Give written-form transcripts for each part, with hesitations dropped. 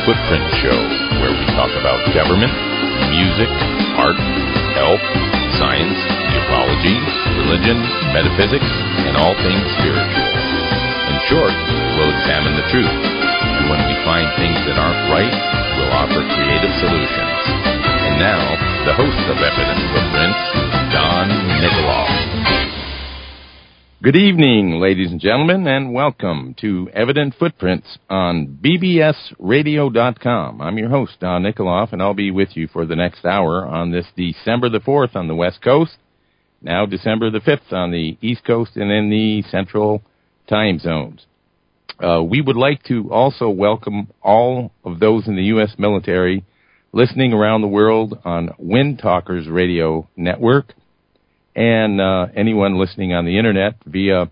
Footprint Show, where we talk about government, music, art, health, science, ufology, religion, metaphysics, and all things spiritual. In short, we'll examine the truth, and when we find things that aren't right, we'll offer creative solutions. And now, the host of Evident Footprints, Don Nikoloff. Good evening, ladies and gentlemen, and welcome to Evident Footprints on bbsradio.com. I'm your host, Don Nikoloff, and I'll be with you for the next hour on this December the 4th on the West Coast, now December the 5th on the East Coast and in the Central time zones. We would like to also welcome all of those in the U.S. military listening around the world on Wind Talkers Radio Network, and anyone listening on the Internet via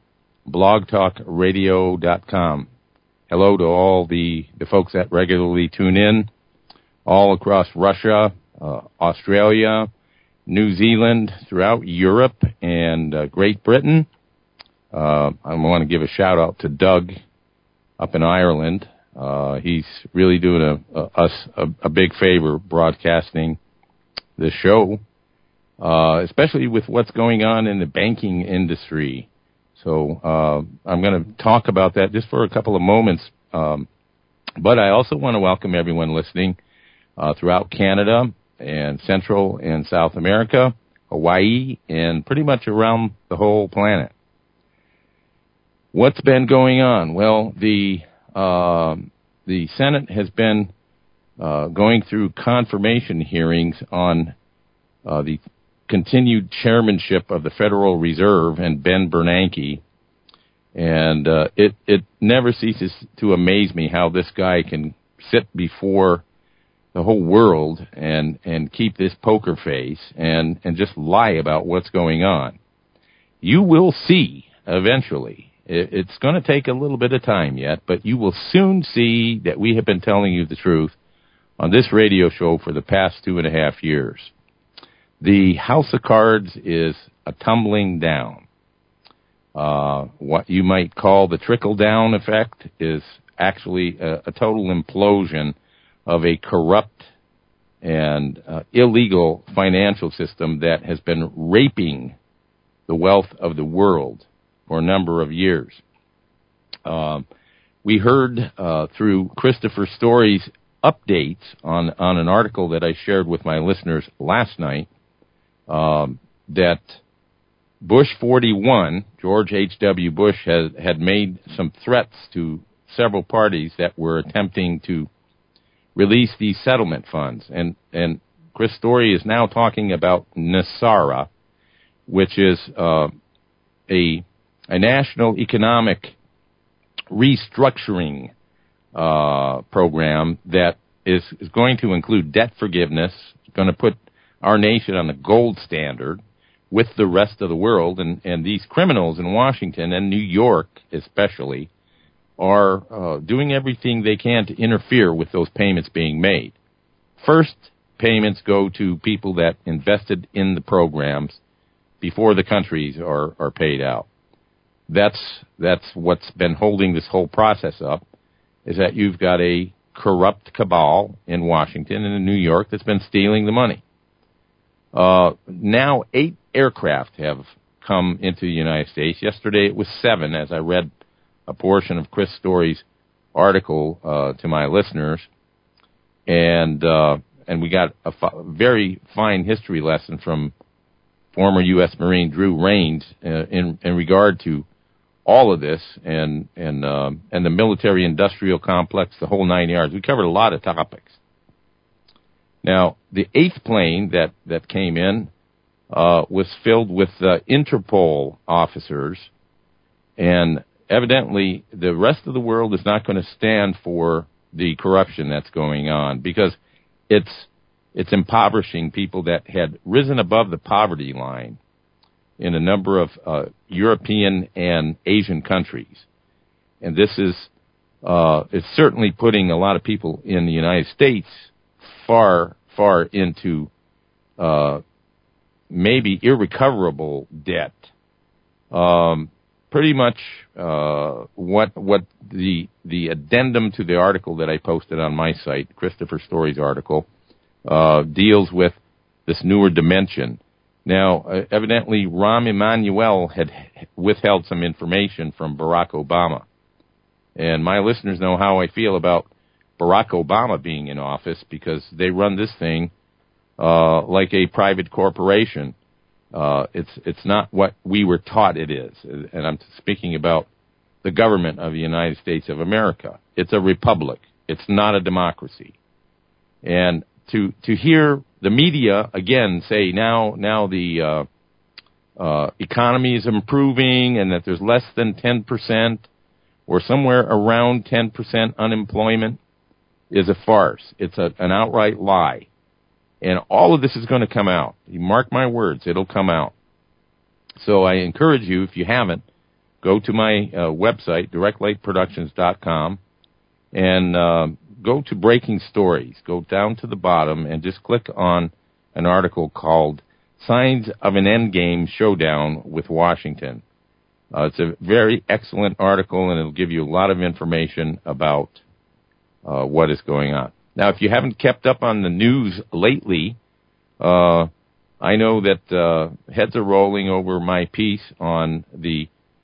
blogtalkradio.com. Hello to all the folks that regularly tune in all across Russia, Australia, New Zealand, throughout Europe, and Great Britain. I want to give a shout-out to Doug up in Ireland. He's really doing us a big favor broadcasting this show, especially with what's going on in the banking industry. So I'm going to talk about that just for a couple of moments. But I also want to welcome everyone listening throughout Canada and Central and South America, Hawaii, and pretty much around the whole planet. What's been going on? Well, the Senate has been going through confirmation hearings on the continued chairmanship of the Federal Reserve and Ben Bernanke, and it never ceases to amaze me how this guy can sit before the whole world and keep this poker face and just lie about what's going on. You will see eventually. It's going to take a little bit of time yet, but you will soon see that we have been telling you the truth on this radio show for the past 2.5 years. The House of Cards is a tumbling down. What you might call the trickle-down effect is actually a total implosion of a corrupt and illegal financial system that has been raping the wealth of the world for a number of years. We heard through Christopher Story's updates on an article that I shared with my listeners last night, that Bush 41, George H.W. Bush, had made some threats to several parties that were attempting to release these settlement funds. And Chris Story is now talking about NESARA, which is a national economic restructuring program that is going to include debt forgiveness, going to put our nation on the gold standard with the rest of the world, and these criminals in Washington and New York especially are doing everything they can to interfere with those payments being made. First, payments go to people that invested in the programs before the countries are paid out. That's what's been holding this whole process up, is that you've got a corrupt cabal in Washington and in New York that's been stealing the money. Now 8 aircraft have come into the United States. Yesterday it was 7, as I read a portion of Chris Story's article to my listeners, and we got a very fine history lesson from former U.S. Marine Drew Rains in regard to all of this and the military-industrial complex, the whole 9 yards. We covered a lot of topics. Now, the 8th plane that came in was filled with Interpol officers, and evidently the rest of the world is not going to stand for the corruption that's going on, because it's impoverishing people that had risen above the poverty line in a number of European and Asian countries. And this is certainly putting a lot of people in the United States far into maybe irrecoverable debt. pretty much what the addendum to the article that I posted on my site, Christopher Story's article, deals with this newer dimension. Now, evidently, Rahm Emanuel had withheld some information from Barack Obama. And my listeners know how I feel about Barack Obama being in office, because they run this thing like a private corporation. It's not what we were taught it is. And I'm speaking about the government of the United States of America. It's a republic. It's not a democracy. And to hear the media again say now the economy is improving and that there's less than 10% or somewhere around 10% unemployment is a farce. It's an outright lie. And all of this is going to come out. You mark my words, it'll come out. So I encourage you, if you haven't, go to my website, directlightproductions.com, and go to Breaking Stories. Go down to the bottom and just click on an article called Signs of an Endgame Showdown with Washington. It's a very excellent article, and it'll give you a lot of information about what is going on. Now, if you haven't kept up on the news lately, I know that heads are rolling over my piece on the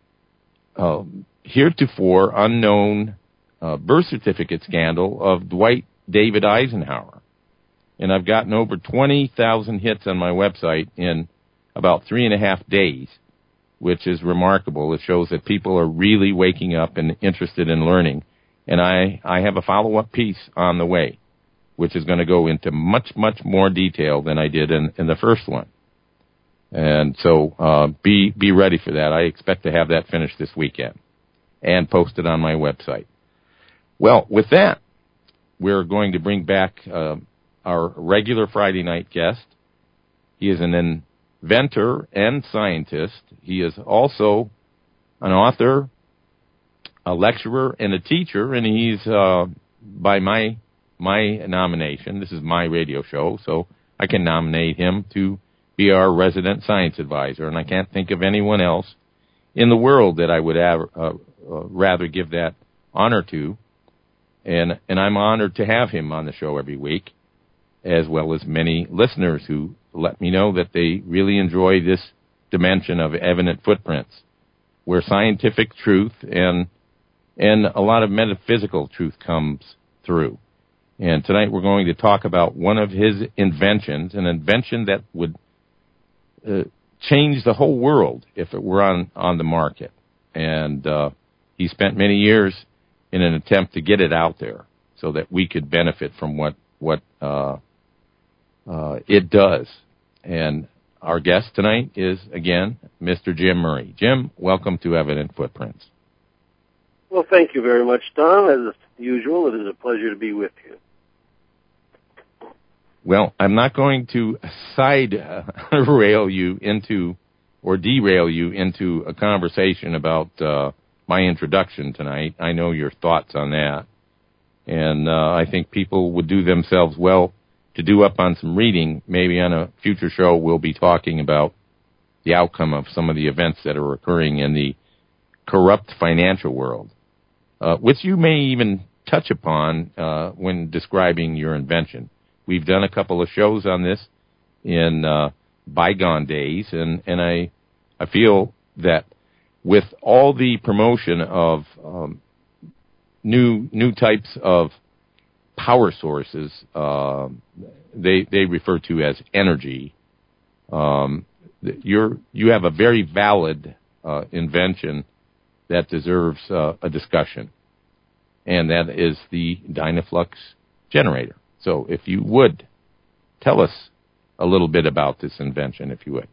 heretofore unknown birth certificate scandal of Dwight David Eisenhower. And I've gotten over 20,000 hits on my website in about 3.5 days, which is remarkable. It shows that people are really waking up and interested in learning. And I have a follow-up piece on the way, which is going to go into much, much more detail than I did in the first one. And so be ready for that. I expect to have that finished this weekend and posted on my website. Well, with that, we're going to bring back our regular Friday night guest. He is an inventor and scientist. He is also an author, a lecturer, and a teacher, and he's, by my nomination, this is my radio show, so I can nominate him to be our resident science advisor, and I can't think of anyone else in the world that I would rather give that honor to. And I'm honored to have him on the show every week, as well as many listeners who let me know that they really enjoy this dimension of evident footprints, where scientific truth and a lot of metaphysical truth comes through. And tonight we're going to talk about one of his inventions, an invention that would change the whole world if it were on the market. And he spent many years in an attempt to get it out there so that we could benefit from what it does. And our guest tonight is, again, Mr. Jim Murray. Jim, welcome to Evident Footprints. Well, thank you very much, Don. As usual, it is a pleasure to be with you. Well, I'm not going to rail you into or derail you into a conversation about my introduction tonight. I know your thoughts on that. And I think people would do themselves well to do up on some reading. Maybe on a future show we'll be talking about the outcome of some of the events that are occurring in the corrupt financial world, which you may even touch upon when describing your invention. We've done a couple of shows on this in bygone days, and I feel that with all the promotion of new types of power sources, they refer to as energy, you have a very valid invention that deserves a discussion, and that is the Dynaflux generator. So if you would, tell us a little bit about this invention, if you would.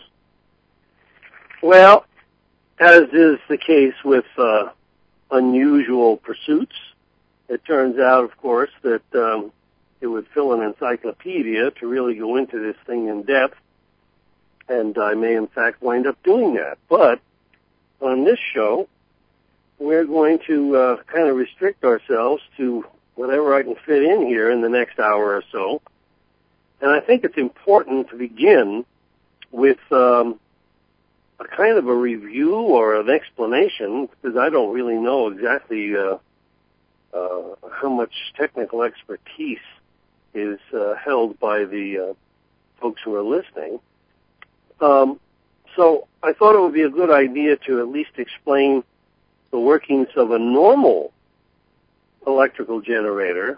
Well, as is the case with unusual pursuits, it turns out, of course, that it would fill an encyclopedia to really go into this thing in depth, and I may, in fact, wind up doing that. But on this show, we're going to kind of restrict ourselves to whatever I can fit in here in the next hour or so. And I think it's important to begin with a kind of a review or an explanation, because I don't really know exactly how much technical expertise is held by the folks who are listening. So I thought it would be a good idea to at least explain the workings of a normal electrical generator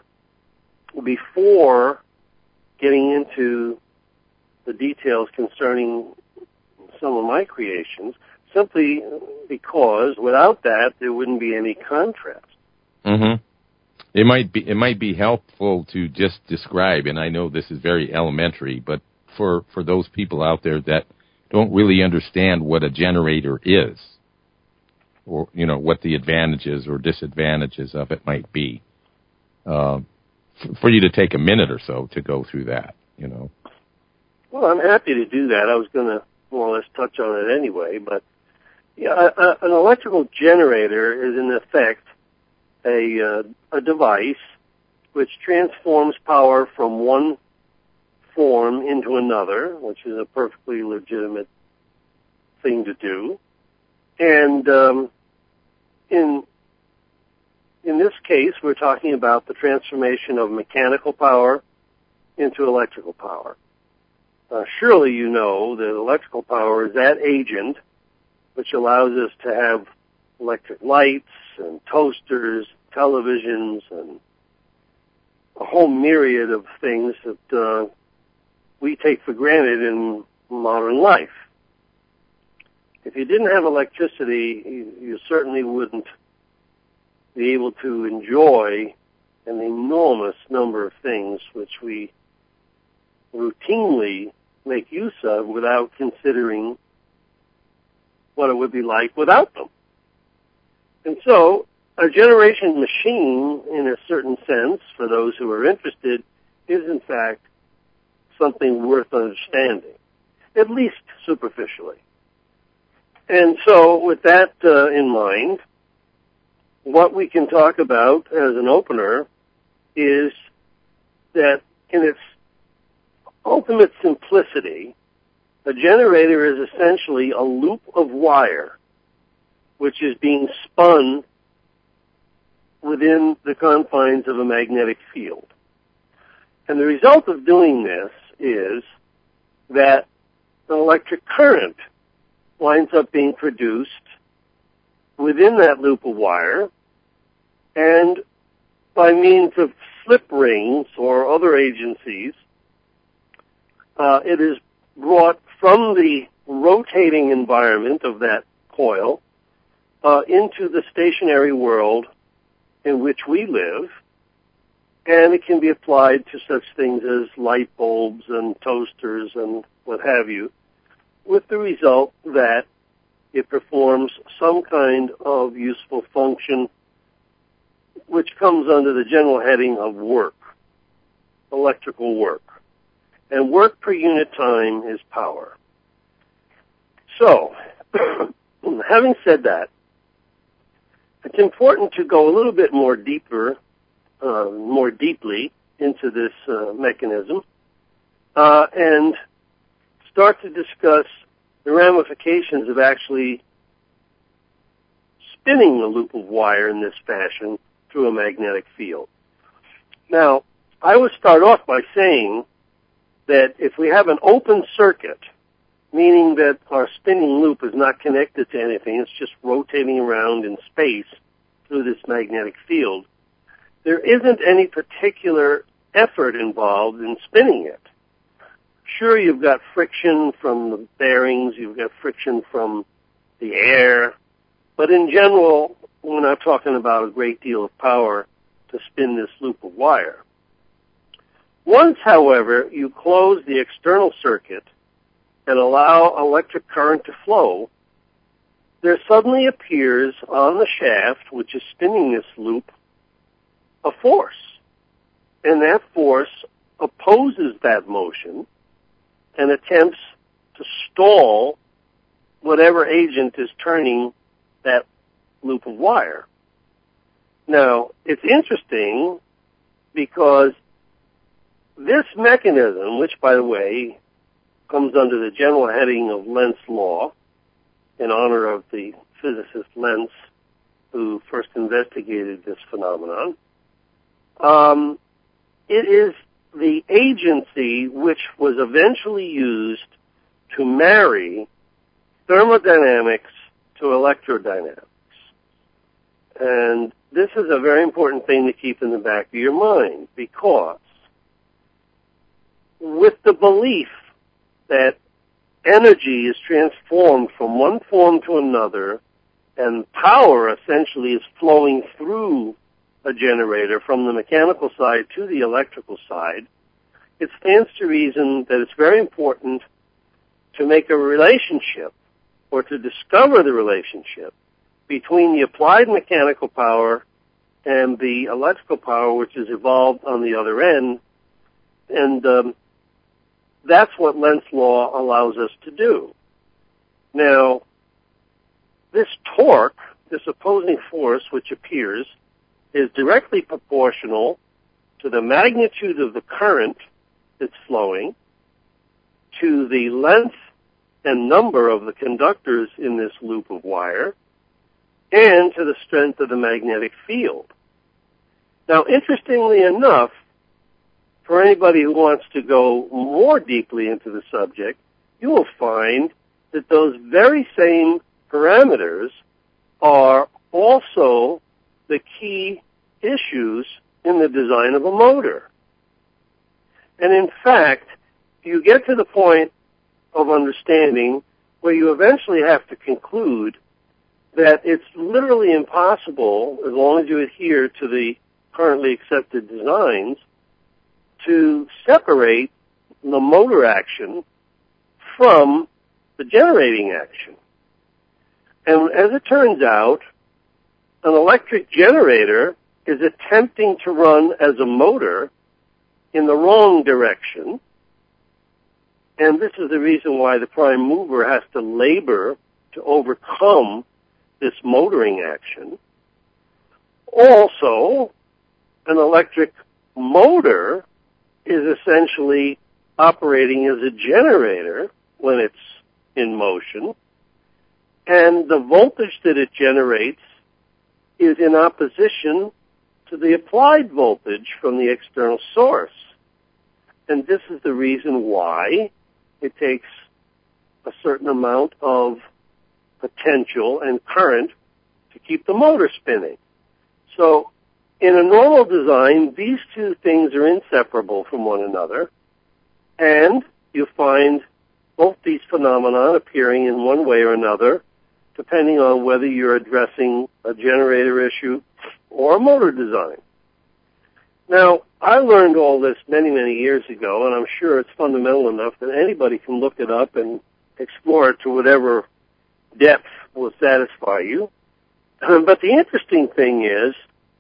before getting into the details concerning some of my creations, simply because without that there wouldn't be any contrast. Mm-hmm. It might be helpful to just describe, and I know this is very elementary, but for those people out there that don't really understand what a generator is, or what the advantages or disadvantages of it might be, for you to take a minute or so to go through that. Well, I'm happy to do that. I was going to more or less touch on it anyway, but yeah, an electrical generator is in effect a device which transforms power from one form into another, which is a perfectly legitimate thing to do. And in this case, we're talking about the transformation of mechanical power into electrical power. Surely you know that electrical power is that agent which allows us to have electric lights and toasters, televisions, and a whole myriad of things that we take for granted in modern life. If you didn't have electricity, you certainly wouldn't be able to enjoy an enormous number of things which we routinely make use of without considering what it would be like without them. And so, a generation machine, in a certain sense, for those who are interested, is in fact something worth understanding, at least superficially. And so, with that in mind, what we can talk about as an opener is that in its ultimate simplicity, a generator is essentially a loop of wire which is being spun within the confines of a magnetic field. And the result of doing this is that an electric current winds up being produced within that loop of wire, and by means of slip rings or other agencies, it is brought from the rotating environment of that coil into the stationary world in which we live, and it can be applied to such things as light bulbs and toasters and what have you, with the result that it performs some kind of useful function which comes under the general heading of work, electrical work. And work per unit time is power. So, having said that, it's important to go a little bit more deeply into this mechanism and start to discuss the ramifications of actually spinning the loop of wire in this fashion through a magnetic field. Now, I would start off by saying that if we have an open circuit, meaning that our spinning loop is not connected to anything, it's just rotating around in space through this magnetic field, there isn't any particular effort involved in spinning it. Sure, you've got friction from the bearings, you've got friction from the air, but in general, we're not talking about a great deal of power to spin this loop of wire. Once, however, you close the external circuit and allow electric current to flow, there suddenly appears on the shaft, which is spinning this loop, a force. And that force opposes that motion and attempts to stall whatever agent is turning that loop of wire. Now, it's interesting because this mechanism, which, by the way, comes under the general heading of Lenz's law, in honor of the physicist Lenz, who first investigated this phenomenon. It is the agency which was eventually used to marry thermodynamics to electrodynamics. And this is a very important thing to keep in the back of your mind, because with the belief that energy is transformed from one form to another, and power essentially is flowing through a generator from the mechanical side to the electrical side, it stands to reason that it's very important to make a relationship, or to discover the relationship, between the applied mechanical power and the electrical power which is evolved on the other end. And that's what Lenz's law allows us to do. Now, this torque, this opposing force which appears, is directly proportional to the magnitude of the current that's flowing, to the length and number of the conductors in this loop of wire, and to the strength of the magnetic field. Now, interestingly enough, for anybody who wants to go more deeply into the subject, you will find that those very same parameters are also the key issues in the design of a motor. And in fact, you get to the point of understanding where you eventually have to conclude that it's literally impossible, as long as you adhere to the currently accepted designs, to separate the motor action from the generating action. And as it turns out, an electric generator is attempting to run as a motor in the wrong direction. And this is the reason why the prime mover has to labor to overcome this motoring action. Also, an electric motor is essentially operating as a generator when it's in motion, and the voltage that it generates is in opposition to the applied voltage from the external source. And this is the reason why it takes a certain amount of potential and current to keep the motor spinning. So in a normal design, these two things are inseparable from one another, and you find both these phenomena appearing in one way or another, depending on whether you're addressing a generator issue or a motor design. Now, I learned all this many, many years ago, and I'm sure it's fundamental enough that anybody can look it up and explore it to whatever depth will satisfy you. But the interesting thing is,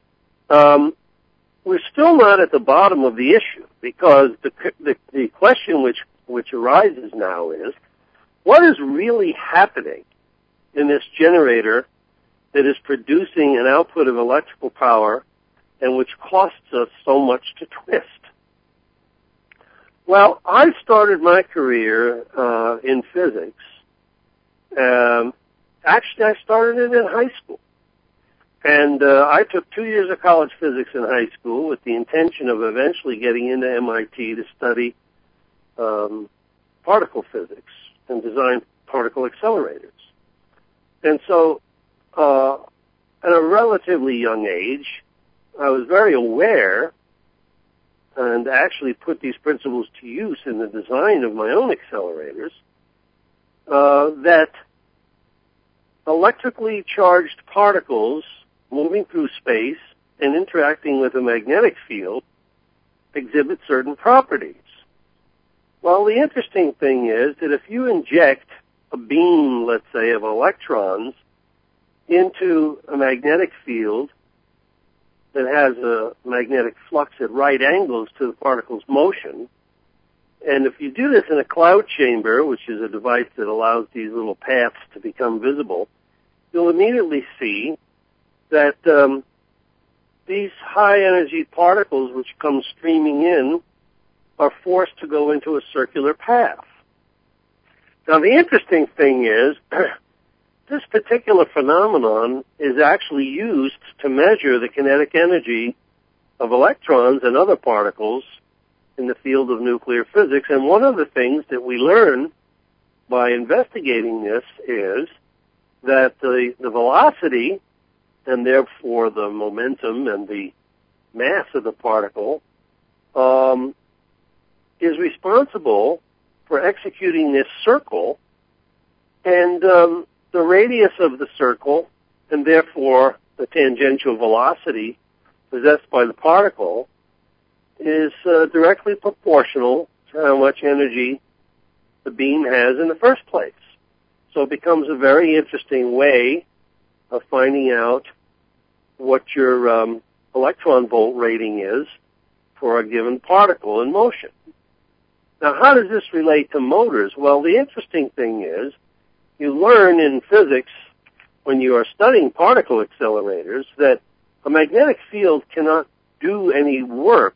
we're still not at the bottom of the issue, because the question which arises now is, what is really happening in this generator that is producing an output of electrical power and which costs us so much to twist? Well, I started my career in physics. Actually, I started it in high school. And I took 2 years of college physics in high school with the intention of eventually getting into MIT to study particle physics and design particle accelerators. And so at a relatively young age, I was very aware and actually put these principles to use in the design of my own accelerators, that electrically charged particles moving through space and interacting with a magnetic field exhibit certain properties. Well, the interesting thing is that if you inject a beam, let's say, of electrons into a magnetic field that has a magnetic flux at right angles to the particle's motion, and if you do this in a cloud chamber, which is a device that allows these little paths to become visible, you'll immediately see that these high-energy particles which come streaming in are forced to go into a circular path. Now, the interesting thing is this particular phenomenon is actually used to measure the kinetic energy of electrons and other particles in the field of nuclear physics. And one of the things that we learn by investigating this is that the velocity, and therefore the momentum and the mass of the particle, is responsible for executing this circle, and the radius of the circle, and therefore the tangential velocity possessed by the particle, is directly proportional to how much energy the beam has in the first place. So it becomes a very interesting way of finding out what your electron volt rating is for a given particle in motion. Now, how does this relate to motors? Well, the interesting thing is you learn in physics when you are studying particle accelerators that a magnetic field cannot do any work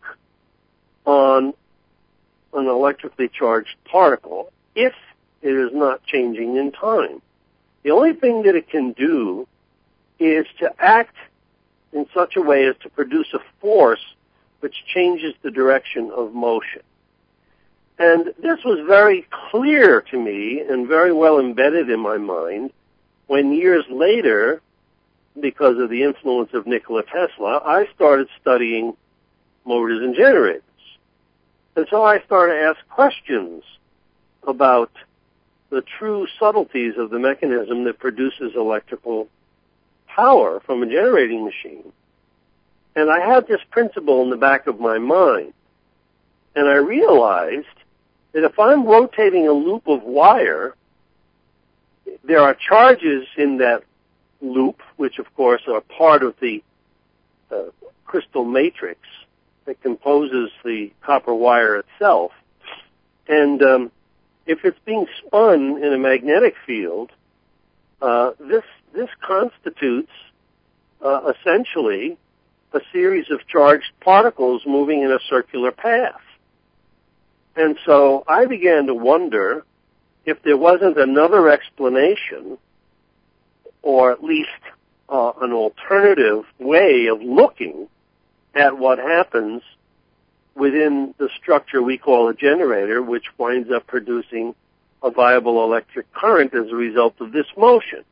on an electrically charged particle if it is not changing in time. The only thing that it can do is to act in such a way as to produce a force which changes the direction of motion. And this was very clear to me and very well embedded in my mind when years later, because of the influence of Nikola Tesla, I started studying motors and generators. And so I started to ask questions about the true subtleties of the mechanism that produces electrical power from a generating machine. And I had this principle in the back of my mind. And I realized that if I'm rotating a loop of wire, there are charges in that loop, which of course are part of the crystal matrix that composes the copper wire itself. And if it's being spun in a magnetic field, this constitutes essentially a series of charged particles moving in a circular path. And so I began to wonder if there wasn't another explanation, or at least an alternative way of looking at what happens within the structure we call a generator, which winds up producing a viable electric current as a result of this motion.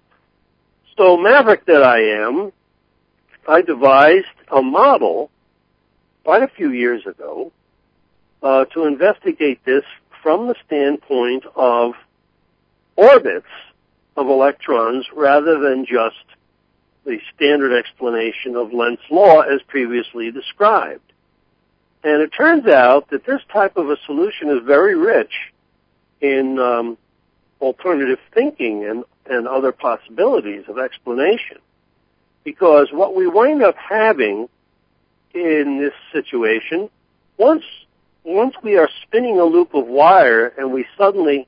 So, maverick that I am, I devised a model quite a few years ago to investigate this from the standpoint of orbits of electrons rather than just the standard explanation of Lenz's law as previously described. And it turns out that this type of a solution is very rich in alternative thinking and other possibilities of explanation. Because what we wind up having in this situation, once we are spinning a loop of wire and we suddenly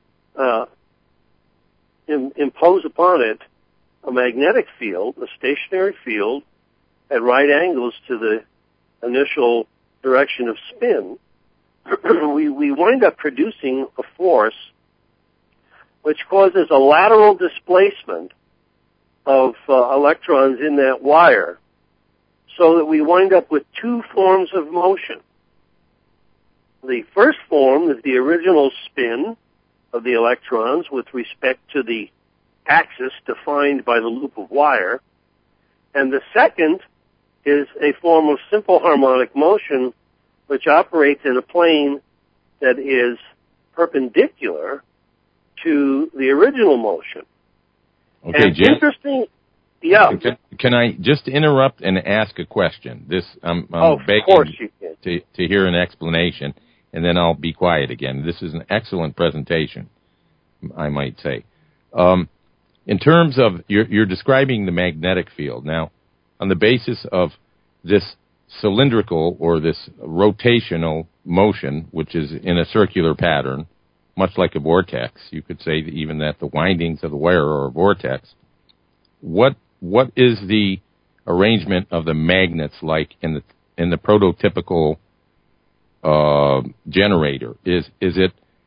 impose upon it a magnetic field, a stationary field, at right angles to the initial direction of spin, we wind up producing a force which causes a lateral displacement of electrons in that wire, so that we wind up with two forms of motion. The first form is the original spin of the electrons with respect to the axis defined by the loop of wire, and the second is a form of simple harmonic motion which operates in a plane that is perpendicular to the original motion. Okay, and Jim. Interesting. Yeah. Can I just interrupt and ask a question? I'm begging of course you can. to hear an explanation, and then I'll be quiet again. This is an excellent presentation, I might say. In terms of, you're describing the magnetic field. Now, on the basis of this cylindrical or this rotational motion, which is in a circular pattern, much like a vortex, you could say even that the windings of the wire are a vortex. What is the arrangement of the magnets like in the prototypical generator? Is it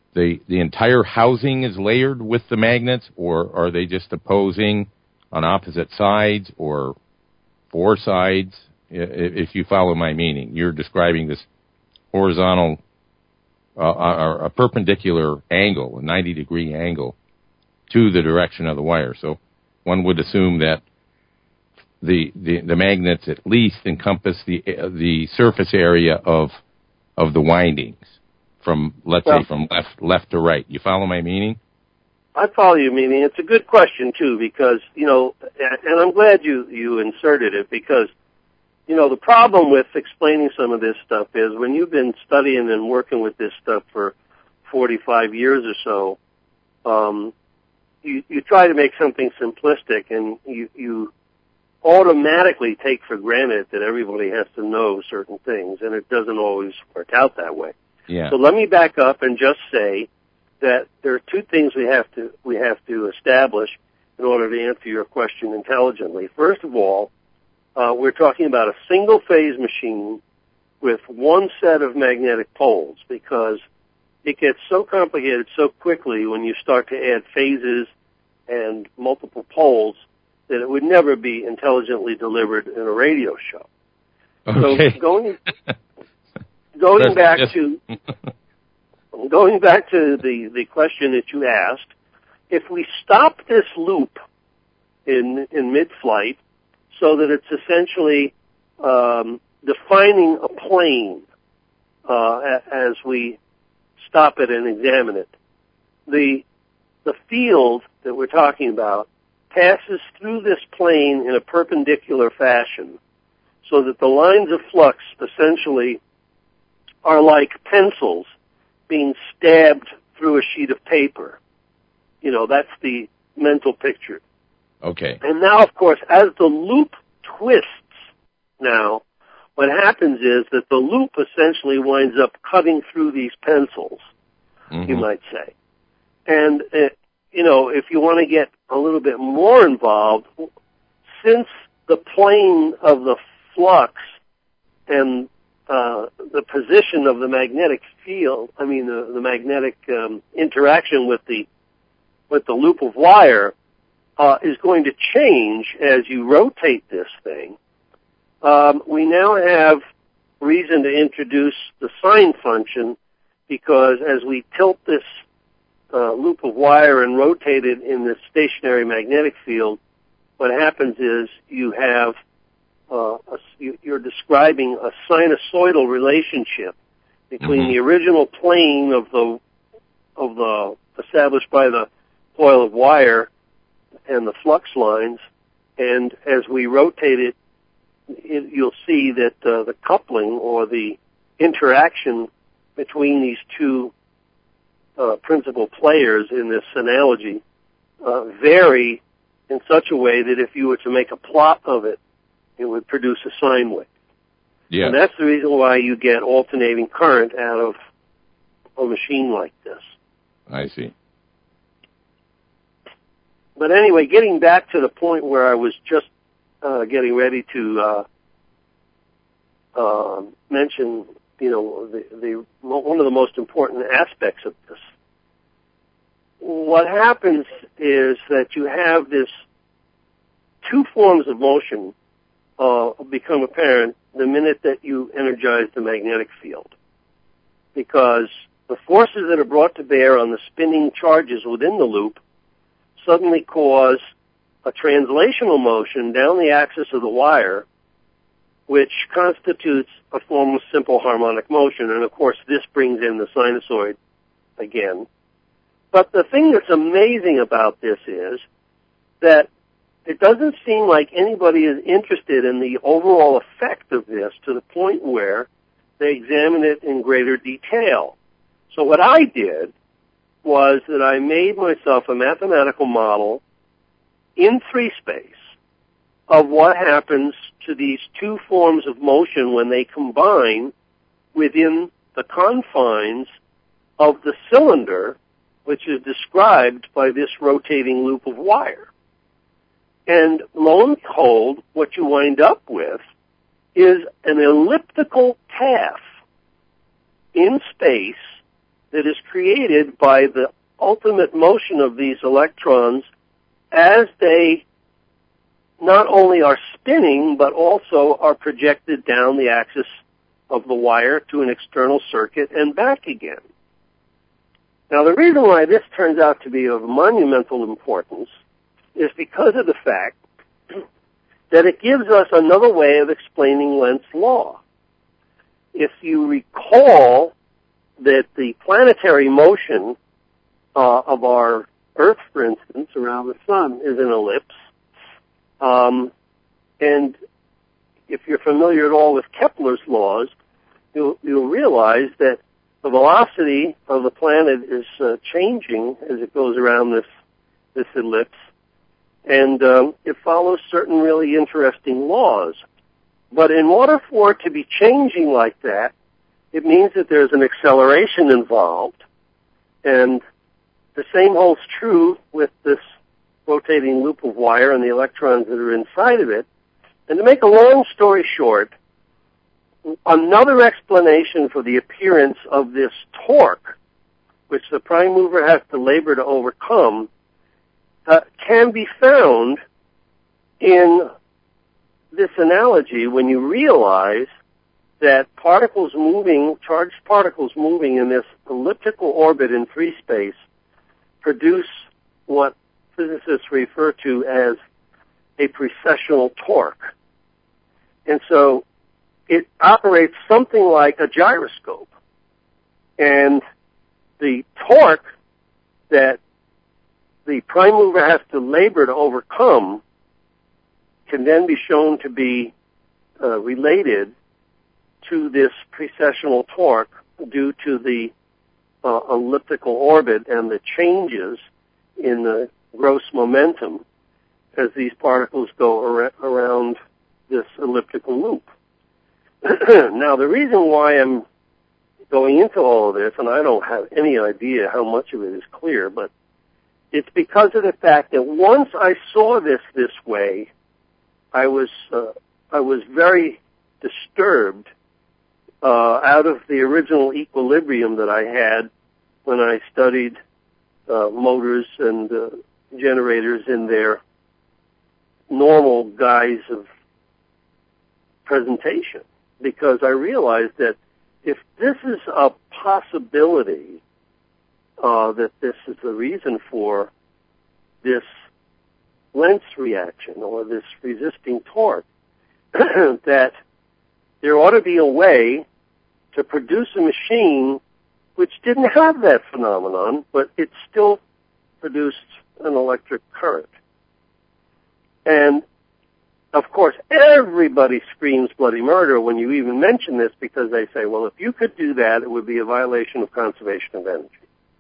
the entire housing is layered with the magnets, or are they just opposing on opposite sides or four sides? If you follow my meaning, you're describing this horizontal, a perpendicular angle, a 90-degree angle to the direction of the wire. So one would assume that the magnets at least encompass the surface area of the windings from, let's say, from left to right. You follow my meaning? I follow your meaning. It's a good question too, because and I'm glad you inserted it, because the problem with explaining some of this stuff is when you've been studying and working with this stuff for 45 years or so, you try to make something simplistic, and you automatically take for granted that everybody has to know certain things, and it doesn't always work out that way. Yeah. So let me back up and just say that there are two things we have to establish in order to answer your question intelligently. First of all, we're talking about a single-phase machine with one set of magnetic poles, because it gets so complicated so quickly when you start to add phases and multiple poles that it would never be intelligently delivered in a radio show. Okay. So going back to the question that you asked, if we stop this loop in mid-flight so that it's essentially defining a plane as we stop it and examine it, the field that we're talking about passes through this plane in a perpendicular fashion, so that the lines of flux essentially are like pencils being stabbed through a sheet of paper. That's the mental picture. Okay. And now, of course, as the loop twists now, what happens is that the loop essentially winds up cutting through these pencils, you might say. And, if you want to get a little bit more involved, since the plane of the flux and the position of the magnetic field, the magnetic interaction with the loop of wire is going to change as you rotate this thing, we now have reason to introduce the sine function, because as we tilt this loop of wire and rotate it in this stationary magnetic field, what happens is you have you're describing a sinusoidal relationship between the original plane of the established by the coil of wire and the flux lines, and as we rotate it, you'll see that the coupling or the interaction between these two principal players in this analogy vary in such a way that if you were to make a plot of it, it would produce a sine wave. Yeah. And that's the reason why you get alternating current out of a machine like this. I see. But anyway, getting back to the point where I was just getting ready to mention, the one of the most important aspects of this. What happens is that you have this two forms of motion become apparent the minute that you energize the magnetic field, because the forces that are brought to bear on the spinning charges within the loop suddenly cause a translational motion down the axis of the wire, which constitutes a form of simple harmonic motion. And of course, this brings in the sinusoid again. But the thing that's amazing about this is that it doesn't seem like anybody is interested in the overall effect of this to the point where they examine it in greater detail. So what I did was that I made myself a mathematical model in 3-space of what happens to these two forms of motion when they combine within the confines of the cylinder, which is described by this rotating loop of wire. And lo and behold, what you wind up with is an elliptical path in space that is created by the ultimate motion of these electrons as they not only are spinning, but also are projected down the axis of the wire to an external circuit and back again. Now, the reason why this turns out to be of monumental importance is because of the fact that it gives us another way of explaining Lenz's law. If you recall that the planetary motion of our Earth, for instance, around the sun is an ellipse, and if you're familiar at all with Kepler's laws, you'll realize that the velocity of the planet is changing as it goes around this ellipse, and it follows certain really interesting laws. But in order for it to be changing like that, it means that there's an acceleration involved, and the same holds true with this rotating loop of wire and the electrons that are inside of it. And to make a long story short, another explanation for the appearance of this torque, which the prime mover has to labor to overcome, can be found in this analogy when you realize that particles moving, charged particles moving in this elliptical orbit in free space produce what physicists refer to as a precessional torque. And so it operates something like a gyroscope. And the torque that the prime mover has to labor to overcome can then be shown to be related to this precessional torque due to the elliptical orbit and the changes in the gross momentum as these particles go around this elliptical loop. Now, the reason why I'm going into all of this, and I don't have any idea how much of it is clear, but it's because of the fact that once I saw this way, I was very disturbed out of the original equilibrium that I had when I studied motors and generators in their normal guise of presentation, because I realized that if this is a possibility, that this is the reason for this Lentz reaction or this resisting torque, that there ought to be a way to produce a machine which didn't have that phenomenon, but it still produced an electric current. And, of course, everybody screams bloody murder when you even mention this, because they say, well, if you could do that, it would be a violation of conservation of energy.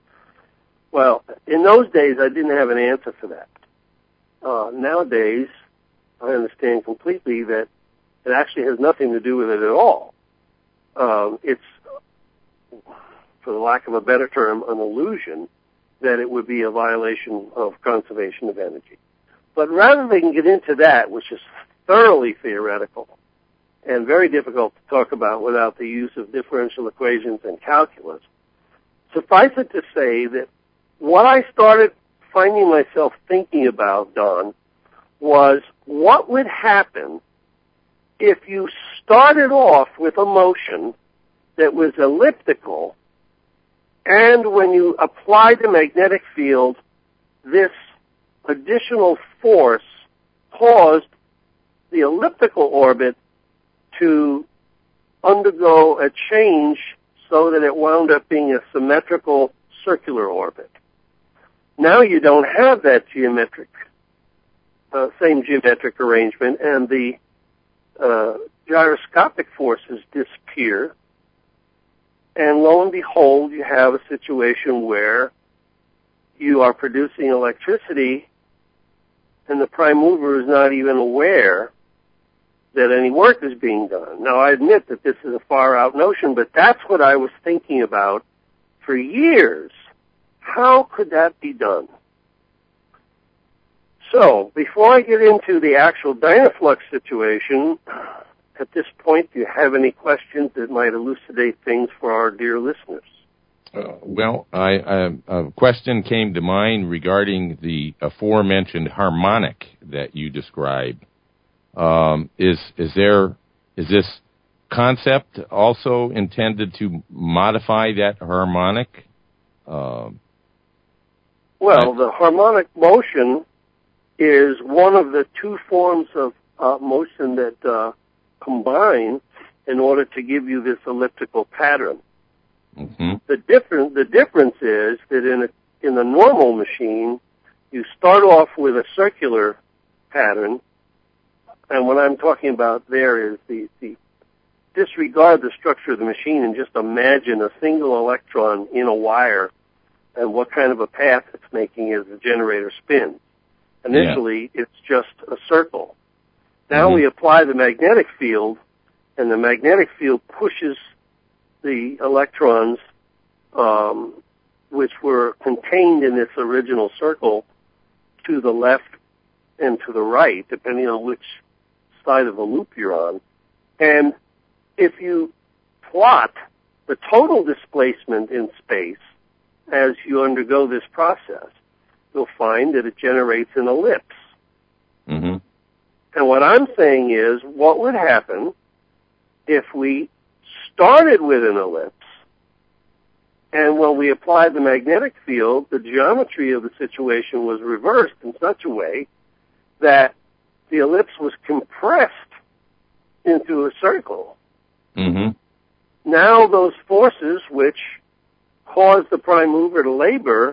Well, in those days, I didn't have an answer for that. Nowadays, I understand completely that it actually has nothing to do with it at all. It's, for the lack of a better term, an illusion that it would be a violation of conservation of energy. But rather than get into that, which is thoroughly theoretical and very difficult to talk about without the use of differential equations and calculus, suffice it to say that what I started finding myself thinking about, Don, was what would happen if you started off with a motion that was elliptical, and when you applied the magnetic field, this additional force caused the elliptical orbit to undergo a change so that it wound up being a symmetrical circular orbit. Now you don't have that same geometric arrangement, and the gyroscopic forces disappear, and lo and behold, you have a situation where you are producing electricity and the prime mover is not even aware that any work is being done. Now, I admit that this is a far-out notion, but that's what I was thinking about for years. How could that be done? So, before I get into the actual Dynaflux situation, at this point, do you have any questions that might elucidate things for our dear listeners? Well, a question came to mind regarding the aforementioned harmonic that you described. Is this concept also intended to modify that harmonic? Well, the harmonic motion is one of the two forms of motion that combine in order to give you this elliptical pattern. Mm-hmm. The difference is that in a normal machine, you start off with a circular pattern, and what I'm talking about there is the disregard the structure of the machine and just imagine a single electron in a wire and what kind of a path it's making as the generator spins. Initially, It's just a circle. Now we apply the magnetic field, and the magnetic field pushes the electrons, which were contained in this original circle, to the left and to the right, depending on which side of the loop you're on. And if you plot the total displacement in space as you undergo this process, you'll find that it generates an ellipse. Mm-hmm. And what I'm saying is, what would happen if we started with an ellipse, and when we applied the magnetic field, the geometry of the situation was reversed in such a way that the ellipse was compressed into a circle. Mm-hmm. Now those forces which cause the prime mover to labor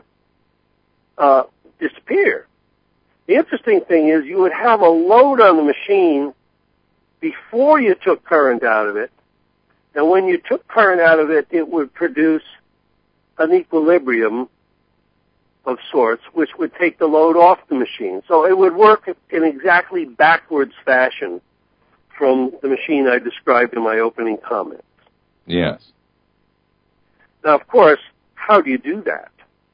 disappear. The interesting thing is you would have a load on the machine before you took current out of it, and when you took current out of it, it would produce an equilibrium of sorts, which would take the load off the machine. So it would work in exactly backwards fashion from the machine I described in my opening comments. Yes. Now, of course, how do you do that?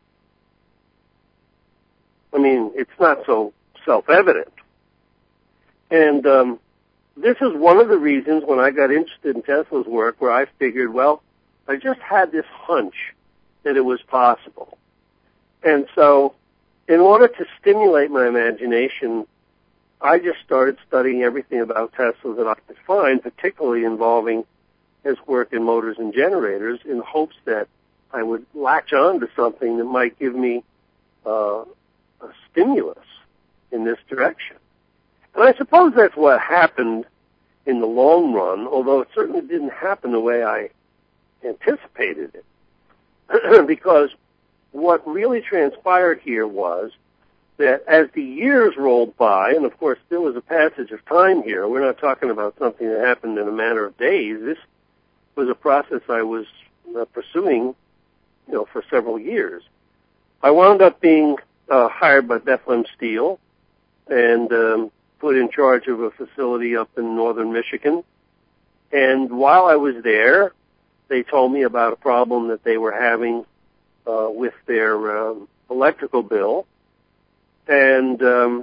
I mean, it's not so self-evident. And this is one of the reasons when I got interested in Tesla's work where I figured, well, I just had this hunch that it was possible. And so, in order to stimulate my imagination, I just started studying everything about Tesla that I could find, particularly involving his work in motors and generators, in hopes that I would latch on to something that might give me a stimulus in this direction. And I suppose that's what happened in the long run, although it certainly didn't happen the way I anticipated it. Because what really transpired here was that as the years rolled by, and of course there was a passage of time here, we're not talking about something that happened in a matter of days. This was a process I was pursuing, for several years. I wound up being hired by Bethlehem Steel and put in charge of a facility up in northern Michigan. And while I was there, they told me about a problem that they were having with their electrical bill. And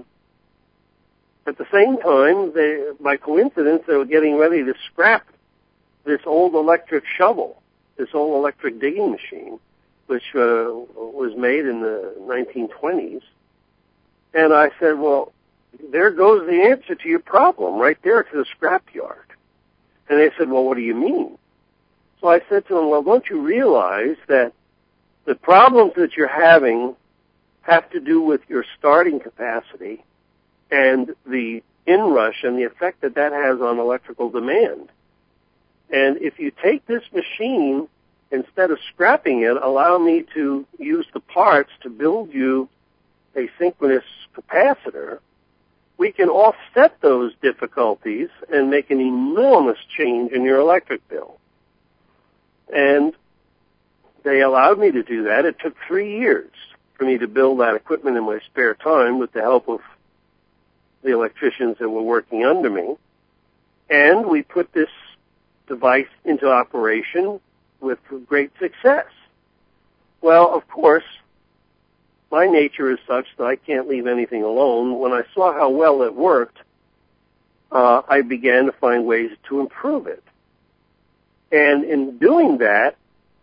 at the same time, by coincidence, they were getting ready to scrap this old electric shovel, this old electric digging machine, which was made in the 1920s. And I said, well, there goes the answer to your problem, right there to the scrapyard. And they said, well, what do you mean? So I said to them, well, don't you realize that the problems that you're having have to do with your starting capacity and the inrush and the effect that that has on electrical demand? And if you take this machine, instead of scrapping it, allow me to use the parts to build you a synchronous capacitor, we can offset those difficulties and make an enormous change in your electric bill. And they allowed me to do that. It took 3 years for me to build that equipment in my spare time with the help of the electricians that were working under me. And we put this device into operation with great success. Well, of course, my nature is such that I can't leave anything alone. When I saw how well it worked, I began to find ways to improve it. And in doing that,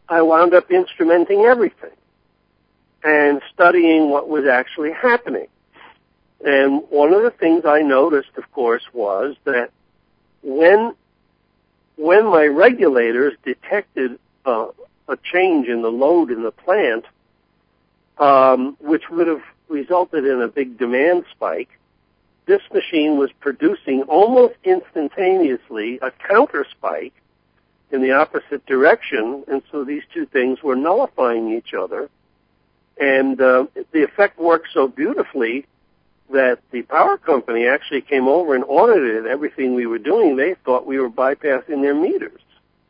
I wound up instrumenting everything and studying what was actually happening. And one of the things I noticed, of course, was that when my regulators detected a change in the load in the plant, which would have resulted in a big demand spike, this machine was producing almost instantaneously a counter spike in the opposite direction, and so these two things were nullifying each other. And the effect worked so beautifully that the power company actually came over and audited everything we were doing. They thought we were bypassing their meters.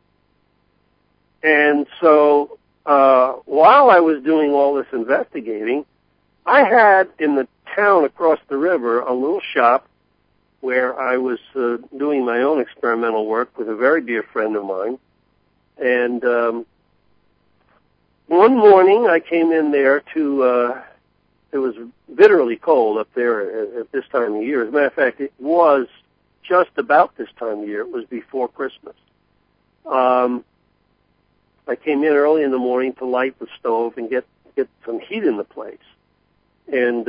And so while I was doing all this investigating, I had in the town across the river a little shop where I was doing my own experimental work with a very dear friend of mine. And one morning I came in there to, it was bitterly cold up there at this time of year. As a matter of fact, it was just about this time of year. It was before Christmas. I came in early in the morning to light the stove and get some heat in the place. And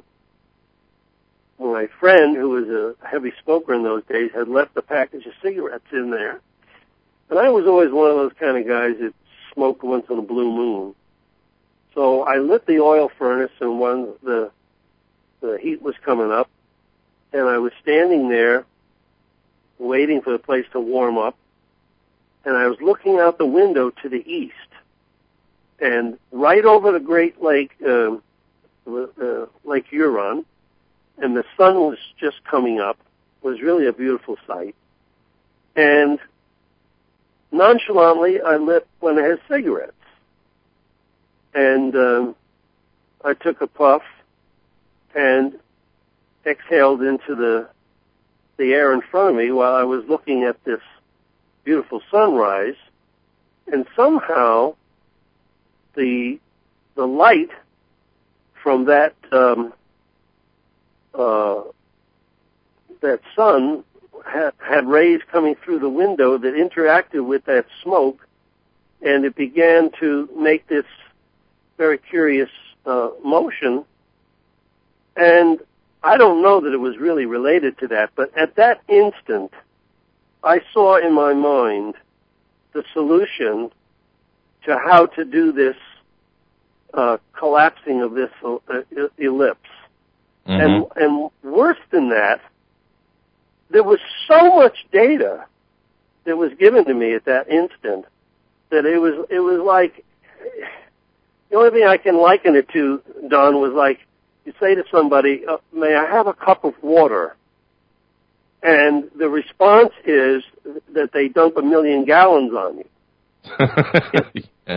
my friend, who was a heavy smoker in those days, had left a package of cigarettes in there. And I was always one of those kind of guys that smoked once in a blue moon. So I lit the oil furnace, and when the heat was coming up, and I was standing there waiting for the place to warm up, and I was looking out the window to the east. And right over the Great Lake, Lake Huron, and the sun was just coming up. It was really a beautiful sight. And nonchalantly, I lit one of his cigarettes. And I took a puff and exhaled into the air in front of me while I was looking at this beautiful sunrise. And somehow the light from that that sun had rays coming through the window that interacted with that smoke, and it began to make this very curious motion. And I don't know that it was really related to that, but at that instant, I saw in my mind the solution to how to do this collapsing of this ellipse. Mm-hmm. And worse than that, there was so much data that was given to me at that instant that it was like, the only thing I can liken it to, Don, was like you say to somebody, may I have a cup of water? And the response is that they dump 1 million gallons on you. Yeah.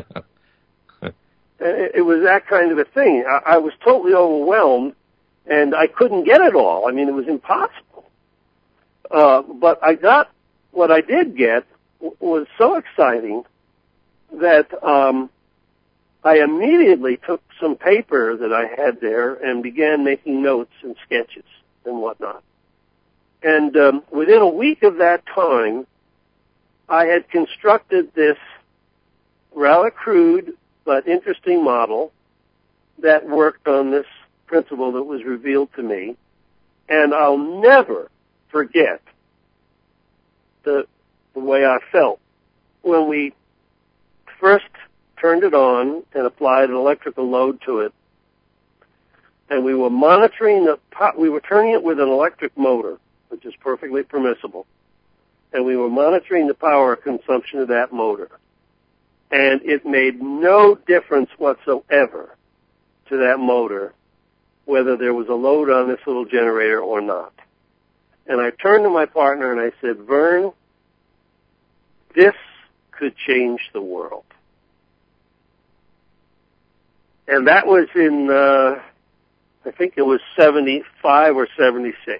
It was that kind of a thing. I was totally overwhelmed, and I couldn't get it all. I mean, it was impossible. But what I did get was so exciting that I immediately took some paper that I had there and began making notes and sketches and whatnot. And within a week of that time, I had constructed this rather crude but interesting model that worked on this principle that was revealed to me. And I'll never forget the way I felt when we first turned it on and applied an electrical load to it. And we were monitoring we were turning it with an electric motor, which is perfectly permissible. And we were monitoring the power consumption of that motor. And it made no difference whatsoever to that motor whether there was a load on this little generator or not. And I turned to my partner and I said, Vern, this could change the world. And that was in, I think it was 75 or 76.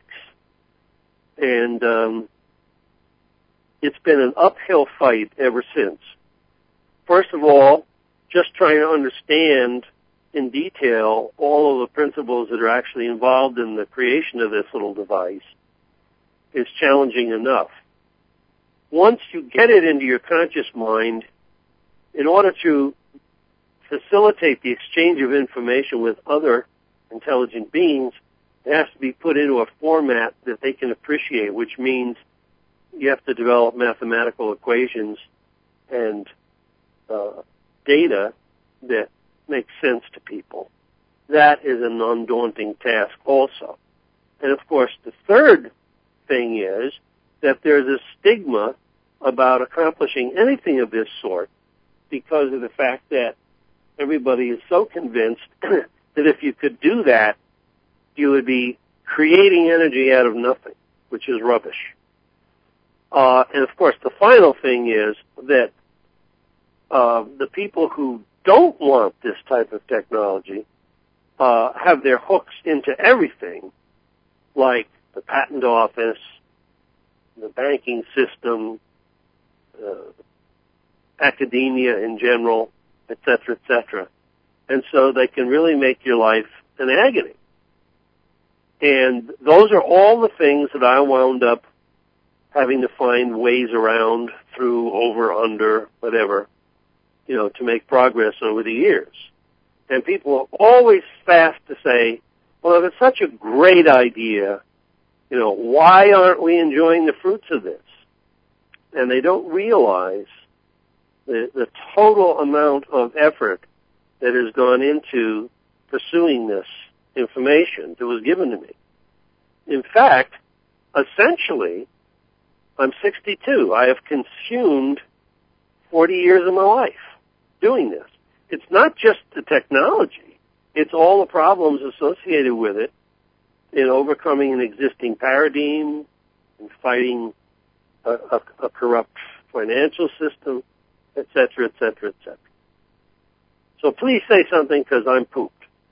And it's been an uphill fight ever since. First of all, just trying to understand in detail all of the principles that are actually involved in the creation of this little device is challenging enough. Once you get it into your conscious mind, in order to facilitate the exchange of information with other intelligent beings, it has to be put into a format that they can appreciate, which means you have to develop mathematical equations and data that makes sense to people. That is an undaunting task also. And of course, the third thing is that there's a stigma about accomplishing anything of this sort because of the fact that everybody is so convinced that if you could do that, you would be creating energy out of nothing, which is rubbish. And of course, the final thing is that the people who don't want this type of technology have their hooks into everything, like the patent office, the banking system, academia in general, et cetera, and so they can really make your life an agony. And those are all the things that I wound up having to find ways around, through, over, under, whatever, to make progress over the years. And people are always fast to say, well, if it's such a great idea, why aren't we enjoying the fruits of this? And they don't realize the total amount of effort that has gone into pursuing this information that was given to me. In fact, essentially, I'm 62. I have consumed 40 years of my life doing this. It's not just the technology. It's all the problems associated with it in overcoming an existing paradigm, in fighting a corrupt financial system, et cetera, et cetera, et cetera. So please say something, because I'm pooped.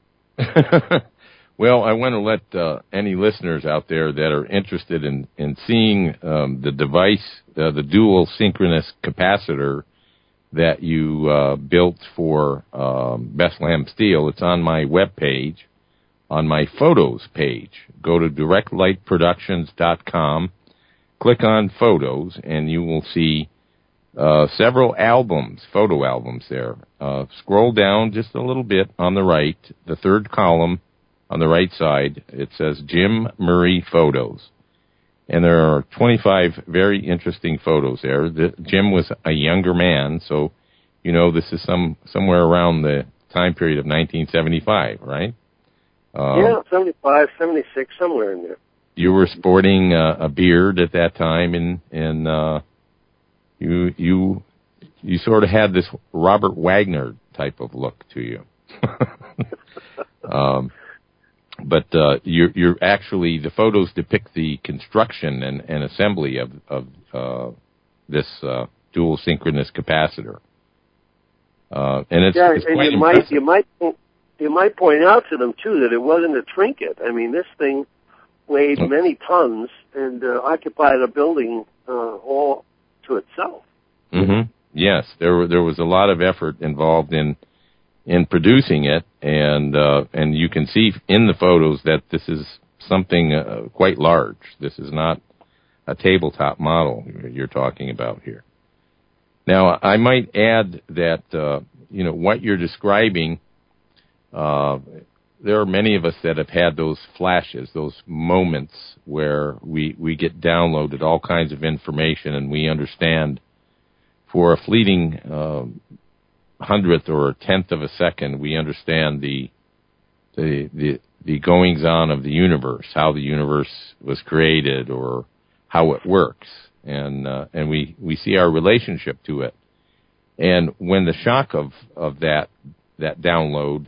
Well, I want to let any listeners out there that are interested in seeing the device, the dual synchronous capacitor that you built for Bethlehem Steel. It's on my webpage, on my photos page. Go to directlightproductions.com, click on photos, and you will see several albums, photo albums there. Scroll down just a little bit on the right, the third column on the right side. It says Jim Murray Photos. And there are 25 very interesting photos there. Jim was a younger man, so this is somewhere around the time period of 1975, right? Yeah, 75, 76, somewhere in there. You were sporting a beard at that time, and you sort of had this Robert Wagner type of look to you. But you're actually, the photos depict the construction and assembly of this dual synchronous capacitor. And it's quite impressive. You might point out to them too that it wasn't a trinket. I mean, this thing weighed many tons and occupied a building all to itself. Mm-hmm. Yes, there was a lot of effort involved in producing it, and you can see in the photos that this is something quite large. This is not a tabletop model you're talking about here. Now, I might add that what you're describing. There are many of us that have had those flashes, those moments where we get downloaded all kinds of information, and we understand for a fleeting hundredth or a tenth of a second, we understand the goings on of the universe, how the universe was created, or how it works, and we see our relationship to it. And when the shock of that download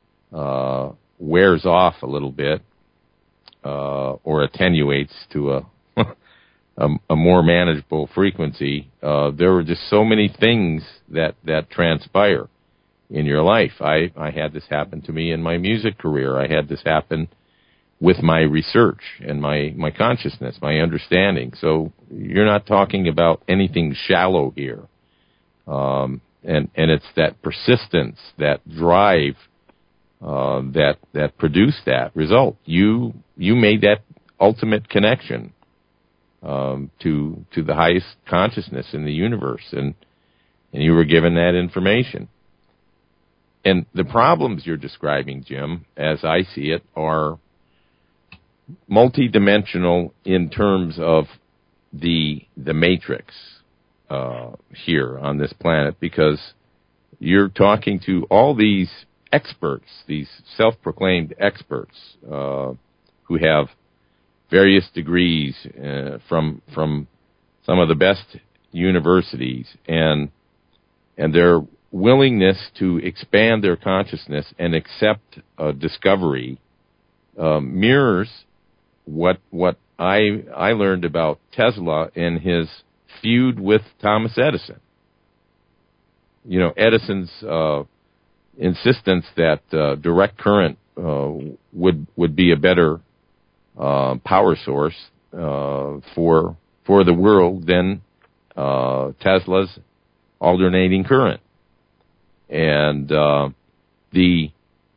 wears off a little bit, or attenuates to a more manageable frequency, there were just so many things that transpire in your life. I had this happen to me in my music career. I had this happen with my research and my consciousness, my understanding. So you're not talking about anything shallow here. And it's that persistence, that drive, that produced that result. You made that ultimate connection to the highest consciousness in the universe, and and you were given that information. And the problems you're describing, Jim, as I see it, are multidimensional in terms of the matrix here on this planet, because you're talking to all these experts, these self-proclaimed experts who have various degrees from some of the best universities, and their willingness to expand their consciousness and accept discovery mirrors what I learned about Tesla in his feud with Thomas Edison. You know, Edison's insistence that direct current would be a better power source for the world than Tesla's alternating current. And the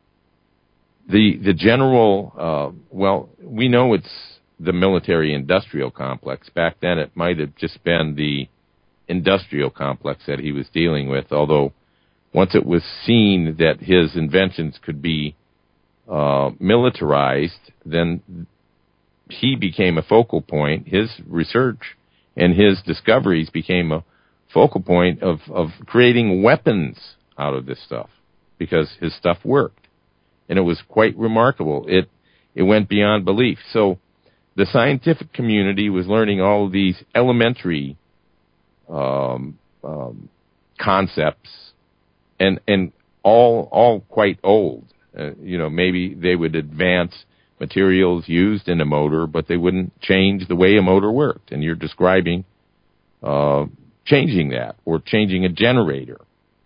general, well, we know it's the military-industrial complex. Back then it might have just been the industrial complex that he was dealing with, although once it was seen that his inventions could be militarized, then he became a focal point. His research and his discoveries became a focal point of creating weapons out of this stuff, because his stuff worked. And it was quite remarkable. It went beyond belief. So the scientific community was learning all of these elementary concepts, and all quite old. Maybe they would advance materials used in a motor, but they wouldn't change the way a motor worked. And you're describing changing that, or changing a generator,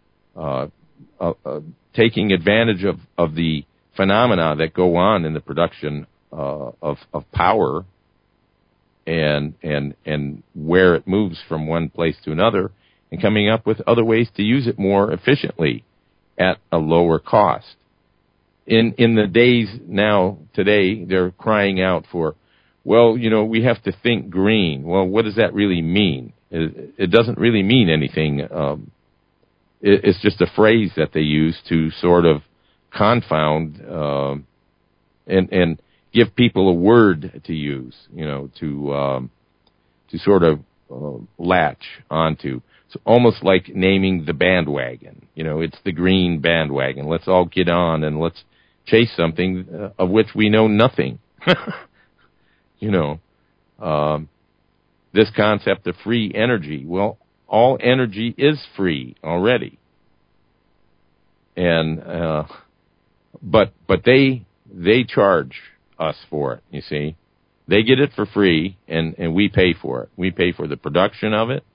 taking advantage of the phenomena that go on in the production of power, and where it moves from one place to another, and coming up with other ways to use it more efficiently at a lower cost. In the days now, today, they're crying out for, well, we have to think green. Well, what does that really mean? It doesn't really mean anything. It's just a phrase that they use to sort of confound and give people a word to use, to sort of latch onto. It's almost like naming the bandwagon. It's the green bandwagon. Let's all get on and let's chase something of which we know nothing. This concept of free energy. Well, all energy is free already. And but they charge us for it, you see. They get it for free, and we pay for it. We pay for the production of it.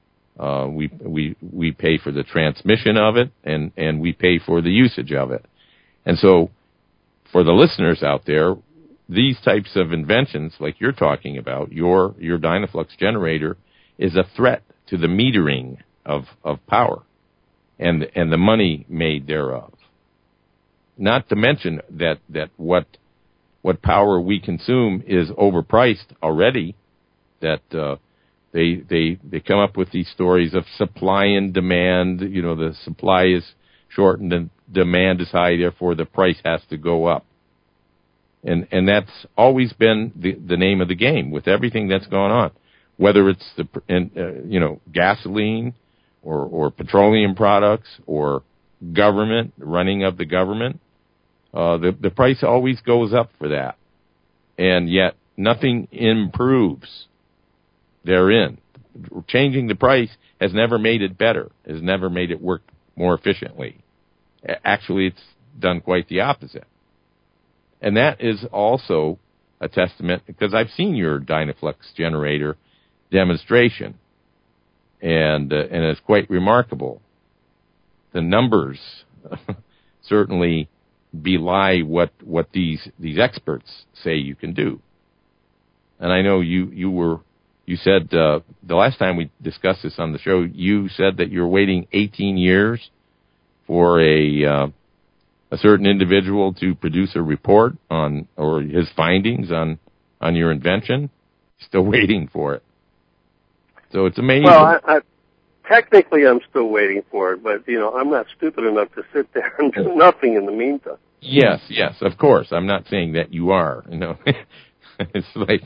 We pay for the transmission of it, and we pay for the usage of it. And so, for the listeners out there, these types of inventions, like you're talking about, your Dynaflux generator, is a threat to the metering of power and the money made thereof. Not to mention that what power we consume is overpriced already. That they come up with these stories of supply and demand. The supply is short and the demand is high, therefore the price has to go up. And that's always been the name of the game with everything that's going on, whether it's gasoline or petroleum products or government, running of the government. The price always goes up for that, and yet nothing improves therein. Changing the price has never made it better, has never made it work more efficiently. Actually, it's done quite the opposite. And that is also a testament, because I've seen your Dynaflux generator demonstration, and it's quite remarkable. The numbers certainly belie what these experts say you can do. And I know you said the last time we discussed this on the show, you said that you're waiting 18 years for a certain individual to produce a report on, or his findings on your invention. Still waiting for it. So it's amazing. Well, I've technically I'm still waiting for it, but, I'm not stupid enough to sit there and do nothing in the meantime. Yes, of course. I'm not saying that you are, It's like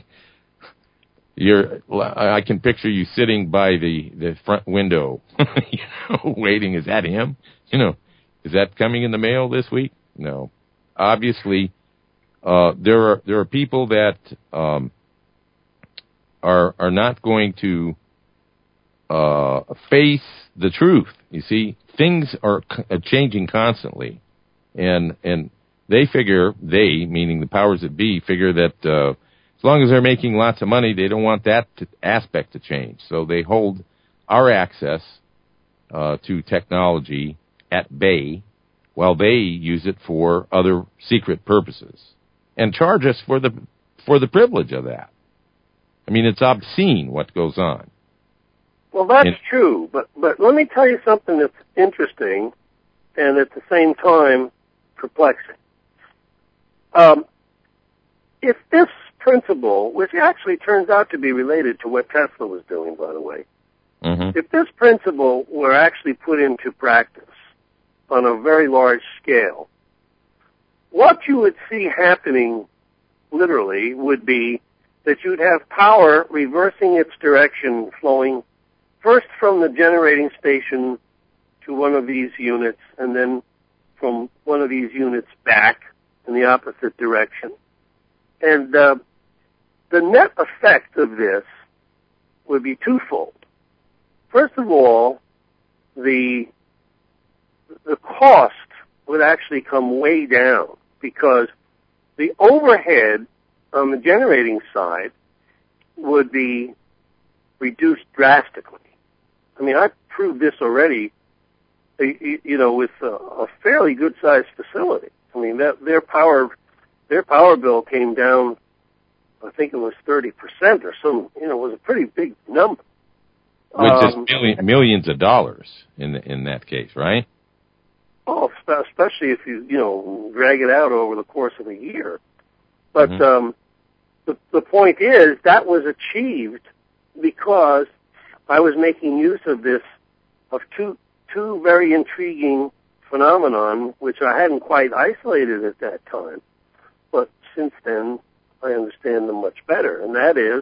I can picture you sitting by the front window, waiting. Is that him? Is that coming in the mail this week? No. Obviously, there are people that are not going to face the truth. You see, things are changing constantly, and they meaning the powers that be, figure that as long as they're making lots of money, they don't want that aspect to change. So they hold our access to technology at bay while they use it for other secret purposes and charge us for the privilege of that. I mean, it's obscene what goes on. Well, that's true, but let me tell you something that's interesting and at the same time perplexing. If this principle, which actually turns out to be related to what Tesla was doing, by the way, if this principle were actually put into practice on a very large scale, what you would see happening literally would be that you'd have power reversing its direction, flowing first from the generating station to one of these units, and then from one of these units back in the opposite direction. And the net effect of this would be twofold. First of all, the cost would actually come way down because the overhead on the generating side would be reduced drastically. I mean, I've proved this already, with a fairly good-sized facility. I mean, their power bill came down, I think it was 30% or some, it was a pretty big number. Which is millions of dollars in that case, right? Oh, especially if you drag it out over the course of a year. But the point is that was achieved because I was making use of two very intriguing phenomenon, which I hadn't quite isolated at that time. But since then, I understand them much better, and that is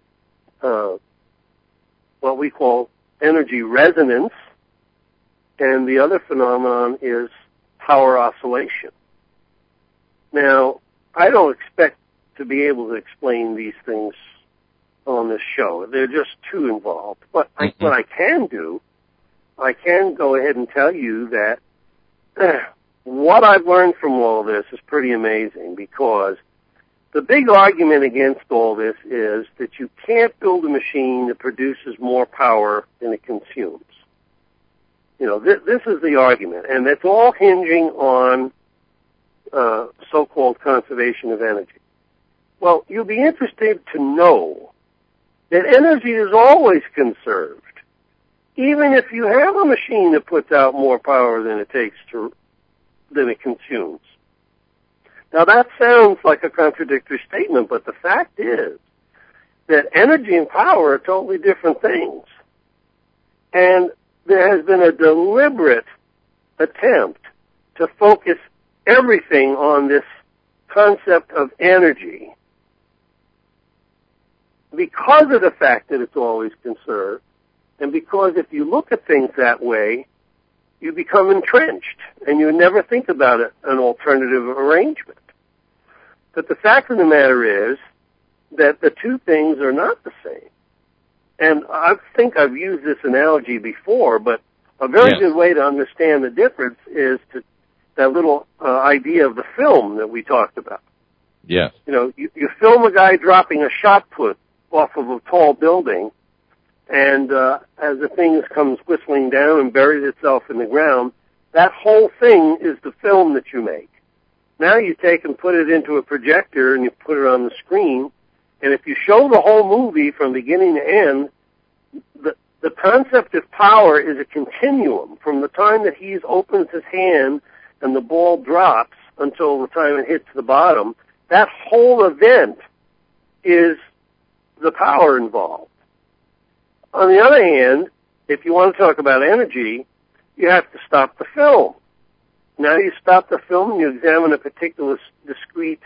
what we call energy resonance, and the other phenomenon is power oscillation. Now, I don't expect to be able to explain these things on this show. They're just too involved. But what I can do, I can go ahead and tell you that what I've learned from all this is pretty amazing, because the big argument against all this is that you can't build a machine that produces more power than it consumes. This is the argument, and it's all hinging on so-called conservation of energy. Well, you'll be interested to know that energy is always conserved, even if you have a machine that puts out more power than it consumes. Now, that sounds like a contradictory statement, but the fact is that energy and power are totally different things. And there has been a deliberate attempt to focus everything on this concept of energy because of the fact that it's always conserved, and because if you look at things that way, you become entrenched, and you never think about an alternative arrangement. But the fact of the matter is that the two things are not the same. And I think I've used this analogy before, but a very good way to understand the difference is that little idea of the film that we talked about. Yes. You film a guy dropping a shot put off of a tall building, and as the thing comes whistling down and buries itself in the ground, that whole thing is the film that you make. Now you take and put it into a projector and you put it on the screen, and if you show the whole movie from beginning to end, the concept of power is a continuum from the time that he opens his hand and the ball drops until the time it hits the bottom. That whole event is the power involved. On the other hand, if you want to talk about energy, you have to stop the film. Now you stop the film and you examine a particular discrete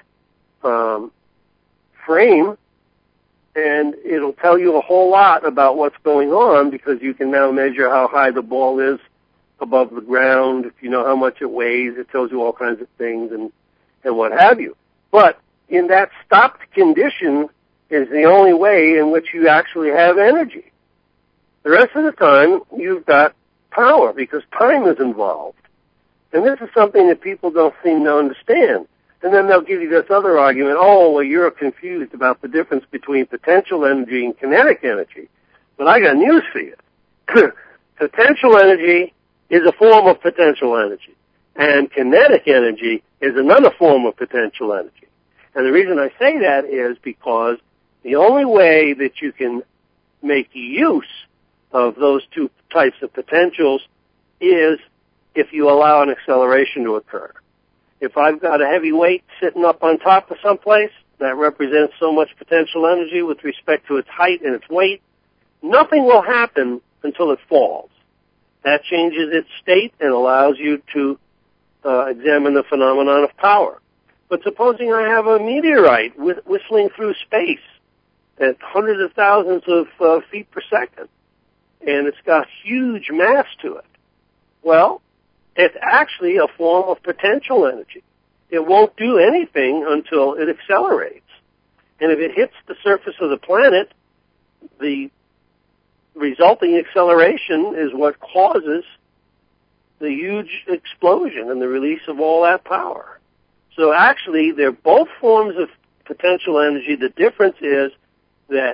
frame, and it'll tell you a whole lot about what's going on, because you can now measure how high the ball is above the ground. If you know how much it weighs, it tells you all kinds of things and what have you. But in that stopped condition is the only way in which you actually have energy. The rest of the time, you've got power, because time is involved. And this is something that people don't seem to understand. And then they'll give you this other argument, oh, well, you're confused about the difference between potential energy and kinetic energy. But I got news for you. Potential energy is a form of potential energy, and kinetic energy is another form of potential energy. And the reason I say that is because the only way that you can make use of those two types of potentials is if you allow an acceleration to occur. If I've got a heavy weight sitting up on top of someplace that represents so much potential energy with respect to its height and its weight, nothing will happen until it falls. That changes its state and allows you to examine the phenomenon of power. But supposing I have a meteorite whistling through space at hundreds of thousands of feet per second, and it's got huge mass to it. Well, it's actually a form of potential energy. It won't do anything until it accelerates. And if it hits the surface of the planet, the resulting acceleration is what causes the huge explosion and the release of all that power. So actually, they're both forms of potential energy. The difference is that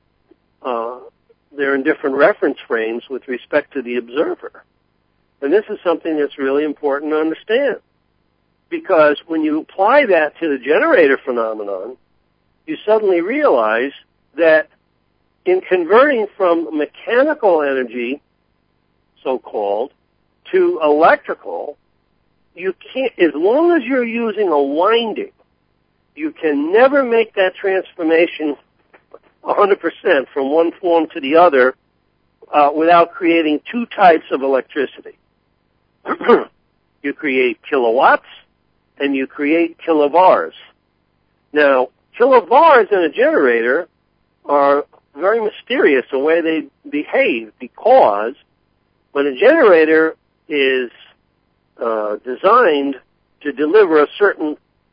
they're in different reference frames with respect to the observer. And this is something that's really important to understand, because when you apply that to the generator phenomenon, you suddenly realize that in converting from mechanical energy, so-called, to electrical, you can't, as long as you're using a winding, you can never make that transformation 100% from one form to the other without creating two types of electricity. You create kilowatts and you create kilovars. Now, kilovars in a generator are very mysterious the way they behave, because when a generator is designed to deliver a certain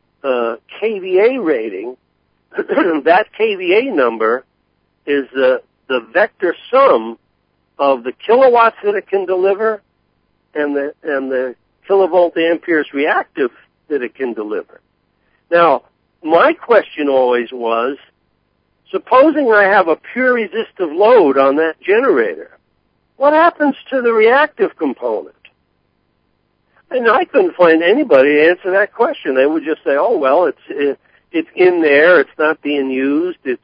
kVA rating, that kVA number is the vector sum of the kilowatts that it can deliver and the kilovolt amperes reactive that it can deliver. Now, my question always was, supposing I have a pure resistive load on that generator, what happens to the reactive component? And I couldn't find anybody to answer that question. They would just say, oh, well, it's in there, it's not being used, it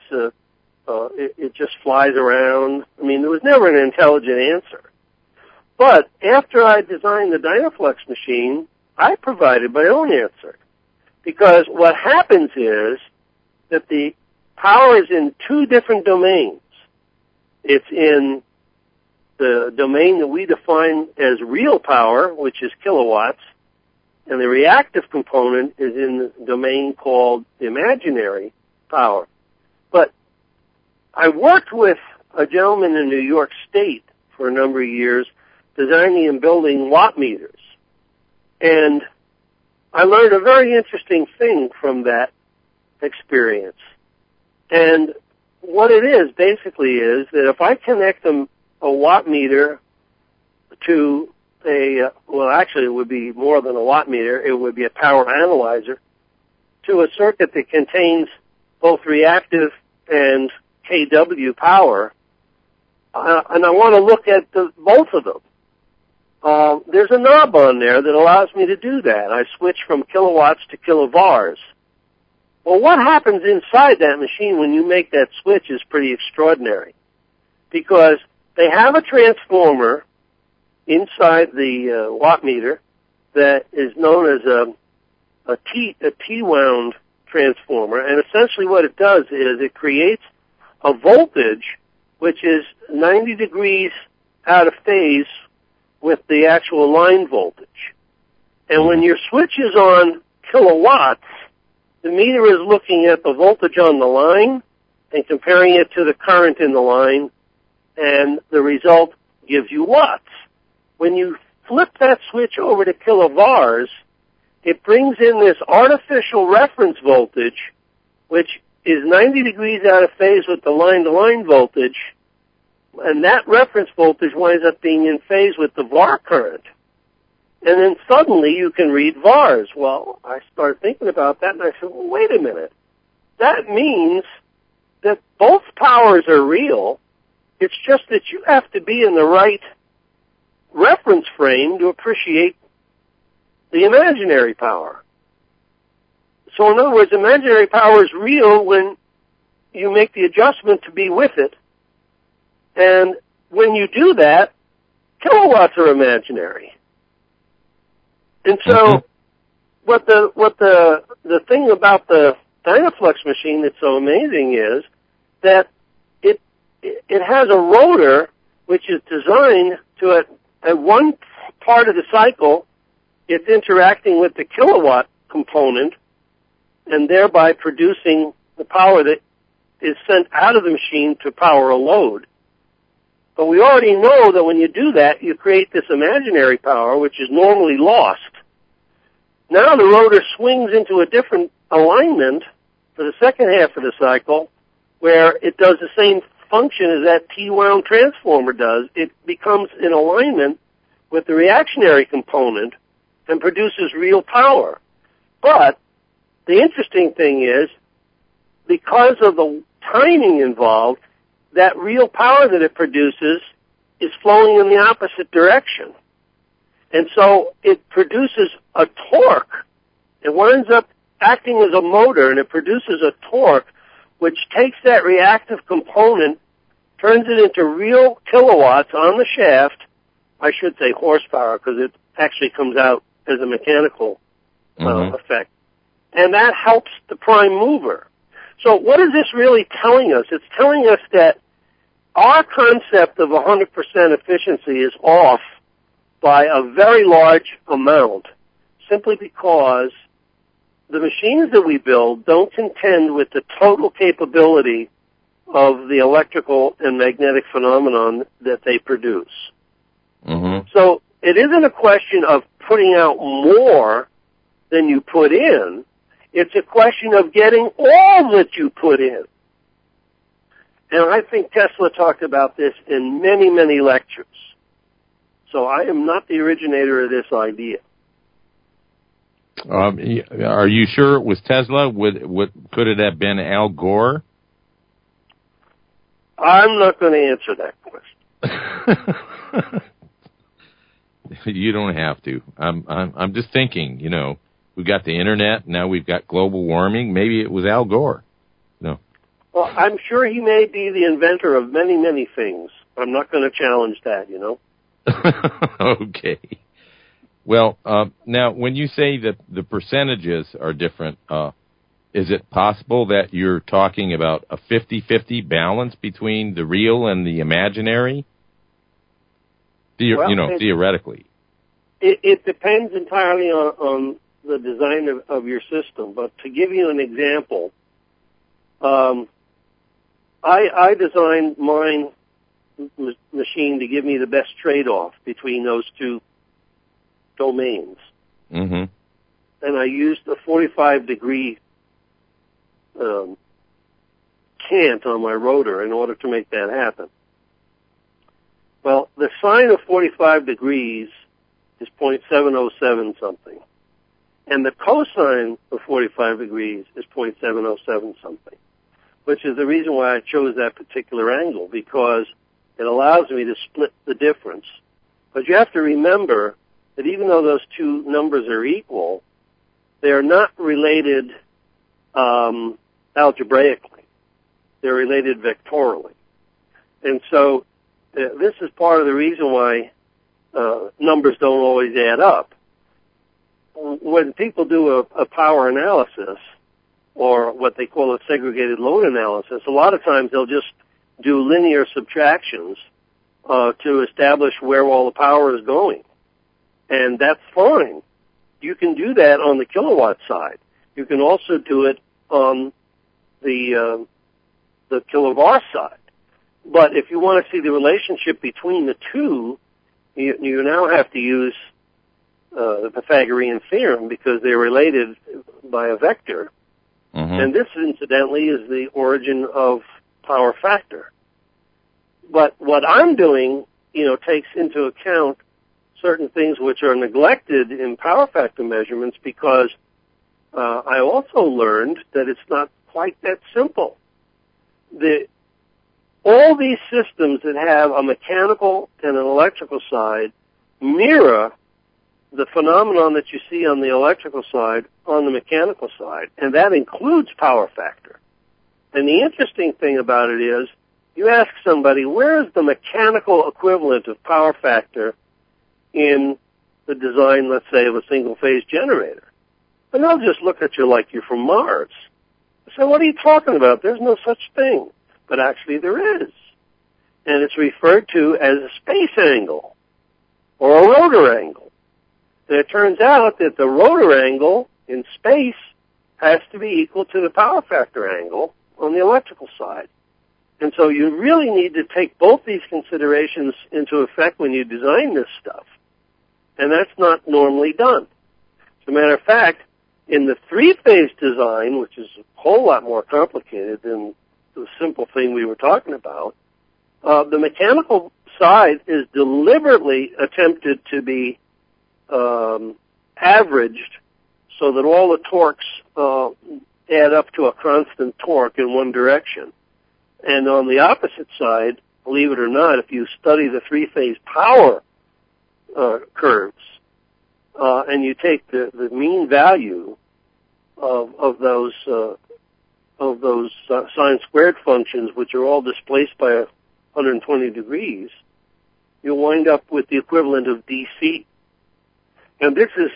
just flies around. I mean, there was never an intelligent answer. But after I designed the Dynaflux machine, I provided my own answer. Because what happens is that the power is in two different domains. It's in the domain that we define as real power, which is kilowatts, and the reactive component is in the domain called imaginary power. But I worked with a gentleman in New York State for a number of years designing and building watt meters. And I learned a very interesting thing from that experience. And what it is basically is that if I connect a watt meter to actually it would be more than a watt meter, it would be a power analyzer, to a circuit that contains both reactive and kW power, and I want to look at both of them. There's a knob on there that allows me to do that. I switch from kilowatts to kilovars. Well, what happens inside that machine when you make that switch is pretty extraordinary, because they have a transformer inside the watt meter that is known as a T-wound transformer, and essentially what it does is it creates a voltage which is 90 degrees out of phase with the actual line voltage. And when your switch is on kilowatts, the meter is looking at the voltage on the line and comparing it to the current in the line, and the result gives you watts. When you flip that switch over to kilovars, it brings in this artificial reference voltage, which is 90 degrees out of phase with the line-to-line voltage, and that reference voltage winds up being in phase with the VAR current. And then suddenly you can read VARs. Well, I started thinking about that, and I said, well, wait a minute. That means that both powers are real. It's just that you have to be in the right reference frame to appreciate the imaginary power. So in other words, imaginary power is real when you make the adjustment to be with it. And when you do that, kilowatts are imaginary. And so what the thing about the Dynaflux machine that's so amazing is that it has a rotor which is designed to at one part of the cycle, it's interacting with the kilowatt component and thereby producing the power that is sent out of the machine to power a load. But we already know that when you do that, you create this imaginary power, which is normally lost. Now the rotor swings into a different alignment for the second half of the cycle, where it does the same function as that T-wound transformer does. It becomes in alignment with the reactionary component and produces real power. But the interesting thing is, because of the timing involved, that real power that it produces is flowing in the opposite direction. And so it produces a torque. It winds up acting as a motor, and it produces a torque which takes that reactive component, turns it into real kilowatts on the shaft. I should say horsepower, because it actually comes out as a mechanical effect. And that helps the prime mover. So what is this really telling us? It's telling us that our concept of 100% efficiency is off by a very large amount, simply because the machines that we build don't contend with the total capability of the electrical and magnetic phenomenon that they produce. So it isn't a question of putting out more than you put in. It's a question of getting all that you put in. And I think Tesla talked about this in many, many lectures. So I am not the originator of this idea. Are you sure it was Tesla? Could it have been Al Gore? I'm not going to answer that question. You don't have to. I'm just thinking. We've got the internet, now we've got global warming. Maybe it was Al Gore. No. Well, I'm sure he may be the inventor of many, many things. I'm not going to challenge that, Okay. Well, now, when you say that the percentages are different, is it possible that you're talking about a 50-50 balance between the real and the imaginary? Theoretically. It depends entirely on the design of your system. But to give you an example, I designed my machine to give me the best trade-off between those two domains. And I used a 45-degree cant on my rotor in order to make that happen. Well, the sine of 45 degrees is 0.707 something. And the cosine of 45 degrees is 0.707 something, which is the reason why I chose that particular angle, because it allows me to split the difference. But you have to remember that even though those two numbers are equal, they are not related algebraically. They're related vectorially. And so this is part of the reason why numbers don't always add up. When people do a power analysis, or what they call a segregated load analysis, a lot of times they'll just do linear subtractions to establish where all the power is going. And that's fine. You can do that on the kilowatt side. You can also do it on the kilovar side. But if you want to see the relationship between the two, you now have to use the Pythagorean theorem because they're related by a vector. Mm-hmm. And this, incidentally, is the origin of power factor. But what I'm doing, takes into account certain things which are neglected in power factor measurements because I also learned that it's not quite that simple. All these systems that have a mechanical and an electrical side mirror the phenomenon that you see on the electrical side on the mechanical side, and that includes power factor. And the interesting thing about it is, you ask somebody, where is the mechanical equivalent of power factor in the design, let's say, of a single-phase generator? And they'll just look at you like you're from Mars. So what are you talking about? There's no such thing. But actually there is. And it's referred to as a space angle or a rotor angle. And it turns out that the rotor angle in space has to be equal to the power factor angle on the electrical side. And so you really need to take both these considerations into effect when you design this stuff. And that's not normally done. As a matter of fact, in the three-phase design, which is a whole lot more complicated than the simple thing we were talking about, the mechanical side is deliberately attempted to be averaged so that all the torques add up to a constant torque in one direction. And on the opposite side, believe it or not, if you study the three-phase power curves, and you take the mean value of those sine squared functions, which are all displaced by 120 degrees, you'll wind up with the equivalent of DC. And this is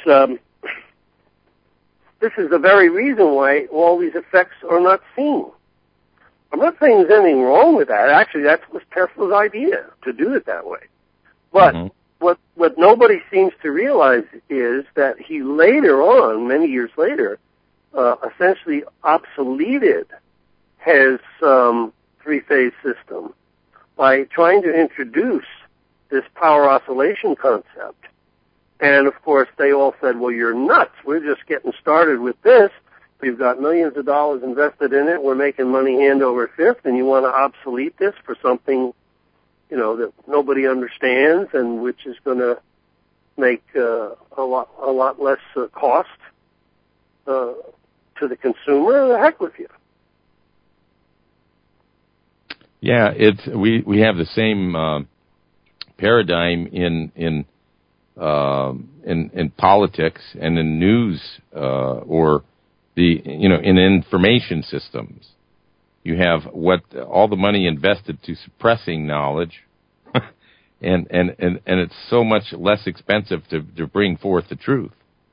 the very reason why all these effects are not seen. I'm not saying there's anything wrong with that. Actually, that was Tesla's idea, to do it that way. But what nobody seems to realize is that he later on, many years later, essentially obsoleted his three-phase system by trying to introduce this power oscillation concept. And, of course, they all said, well, you're nuts. We're just getting started with this. We've got millions of dollars invested in it. We're making money hand over fist, and you want to obsolete this for something, that nobody understands and which is going to make a lot less cost to the consumer. The heck with you. Yeah, we have the same paradigm in politics and in news or in information systems. You have all the money invested to suppressing knowledge, and it's so much less expensive to bring forth the truth.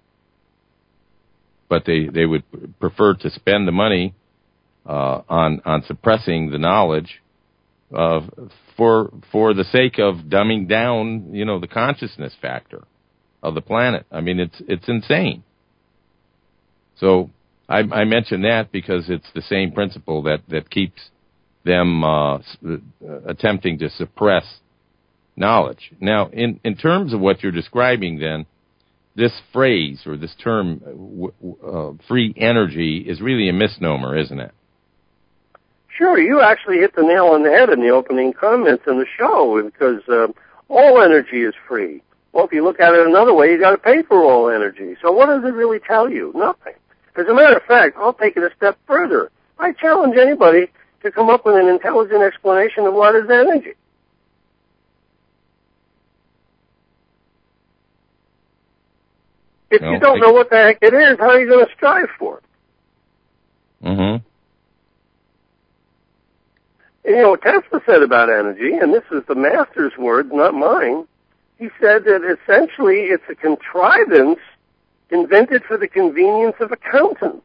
But they would prefer to spend the money on suppressing the knowledge for the sake of dumbing down, the consciousness factor of the planet. I mean, it's insane. So I mention that because it's the same principle that keeps them attempting to suppress knowledge. Now, in terms of what you're describing, then, this phrase or this term, free energy, is really a misnomer, isn't it? Sure, you actually hit the nail on the head in the opening comments in the show, because all energy is free. Well, if you look at it another way, you got to pay for all energy. So what does it really tell you? Nothing. As a matter of fact, I'll take it a step further. I challenge anybody to come up with an intelligent explanation of what is energy. If you don't know what the heck it is, how are you going to strive for it? Mm-hmm. And what Tesla said about energy, and this is the master's words, not mine, he said that essentially it's a contrivance invented for the convenience of accountants.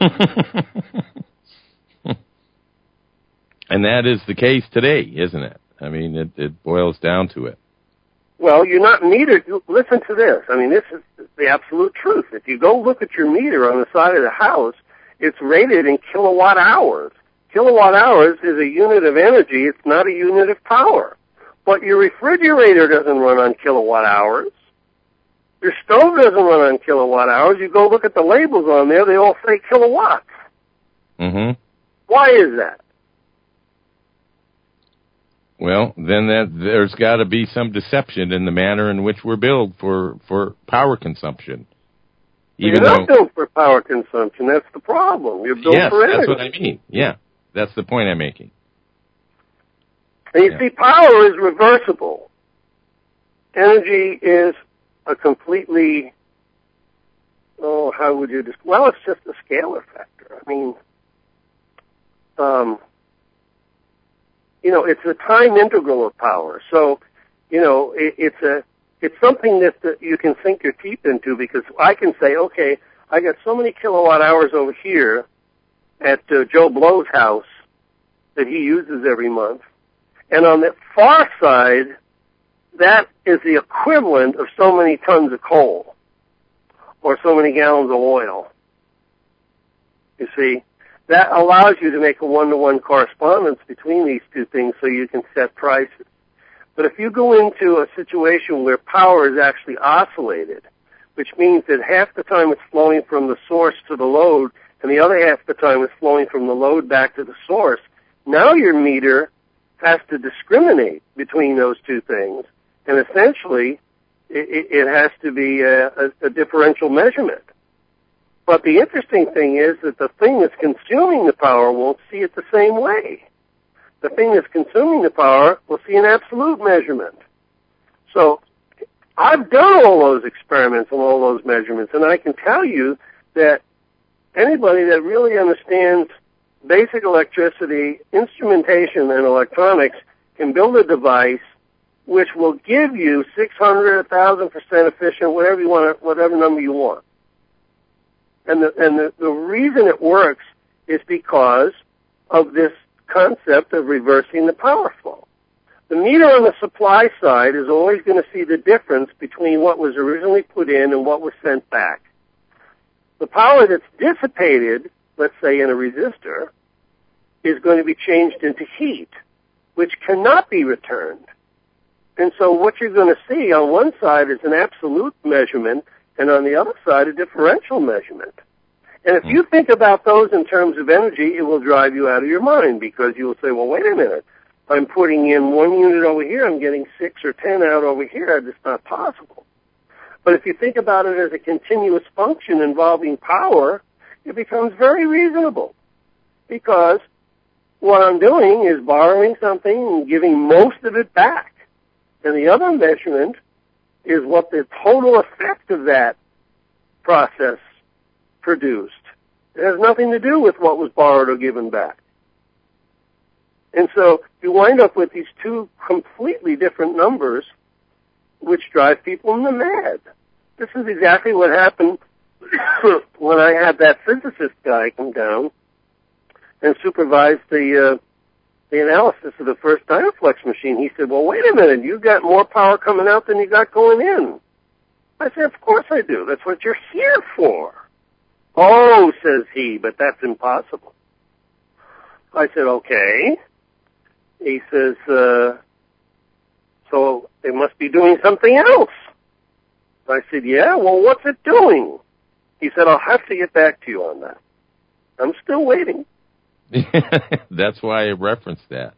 And that is the case today, isn't it? I mean, it boils down to it. Well, you're not metered. Listen to this. I mean, this is the absolute truth. If you go look at your meter on the side of the house, it's rated in kilowatt hours. Kilowatt hours is a unit of energy. It's not a unit of power. But your refrigerator doesn't run on kilowatt hours. Your stove doesn't run on kilowatt hours. You go look at the labels on there, they all say kilowatts. Mm-hmm. Why is that? Well, then there's got to be some deception in the manner in which we're billed for power consumption. You're not billed for power consumption. That's the problem. You're billed for energy. That's what I mean. Yeah, that's the point I'm making. And you see, power is reversible. Energy is a completely, how would you describe? Well, it's just a scalar factor. I mean, it's a time integral of power. So, it's something that you can sink your teeth into, because I can say, okay, I got so many kilowatt hours over here at Joe Blow's house that he uses every month. And on the far side, that is the equivalent of so many tons of coal or so many gallons of oil. You see, that allows you to make a one-to-one correspondence between these two things so you can set prices. But if you go into a situation where power is actually oscillated, which means that half the time it's flowing from the source to the load and the other half the time it's flowing from the load back to the source, now your meter has to discriminate between those two things. And essentially, it has to be a differential measurement. But the interesting thing is that the thing that's consuming the power won't see it the same way. The thing that's consuming the power will see an absolute measurement. So I've done all those experiments and all those measurements, and I can tell you that anybody that really understands basic electricity, instrumentation, and electronics can build a device which will give you 600, 1,000% efficient, whatever you want, whatever number you want. And the reason it works is because of this concept of reversing the power flow. The meter on the supply side is always going to see the difference between what was originally put in and what was sent back. The power that's dissipated, let's say in a resistor, is going to be changed into heat, which cannot be returned. And so what you're going to see on one side is an absolute measurement, and on the other side, a differential measurement. And if you think about those in terms of energy, it will drive you out of your mind, because you will say, well, wait a minute. I'm putting in 1 unit over here, I'm getting 6 or 10 out over here. It's not possible. But if you think about it as a continuous function involving power, it becomes very reasonable, because what I'm doing is borrowing something and giving most of it back. And the other measurement is what the total effect of that process produced. It has nothing to do with what was borrowed or given back. And so you wind up with these two completely different numbers, which drive people mad. This is exactly what happened when I had that physicist guy come down and supervise the analysis of the first Dynaflex machine. He said, well, wait a minute, you got more power coming out than you got going in. I said, of course I do. That's what you're here for. Oh, says he, but that's impossible. I said, okay. He says, so it must be doing something else. I said, yeah, well, what's it doing? He said, I'll have to get back to you on that. I'm still waiting. That's why I referenced that.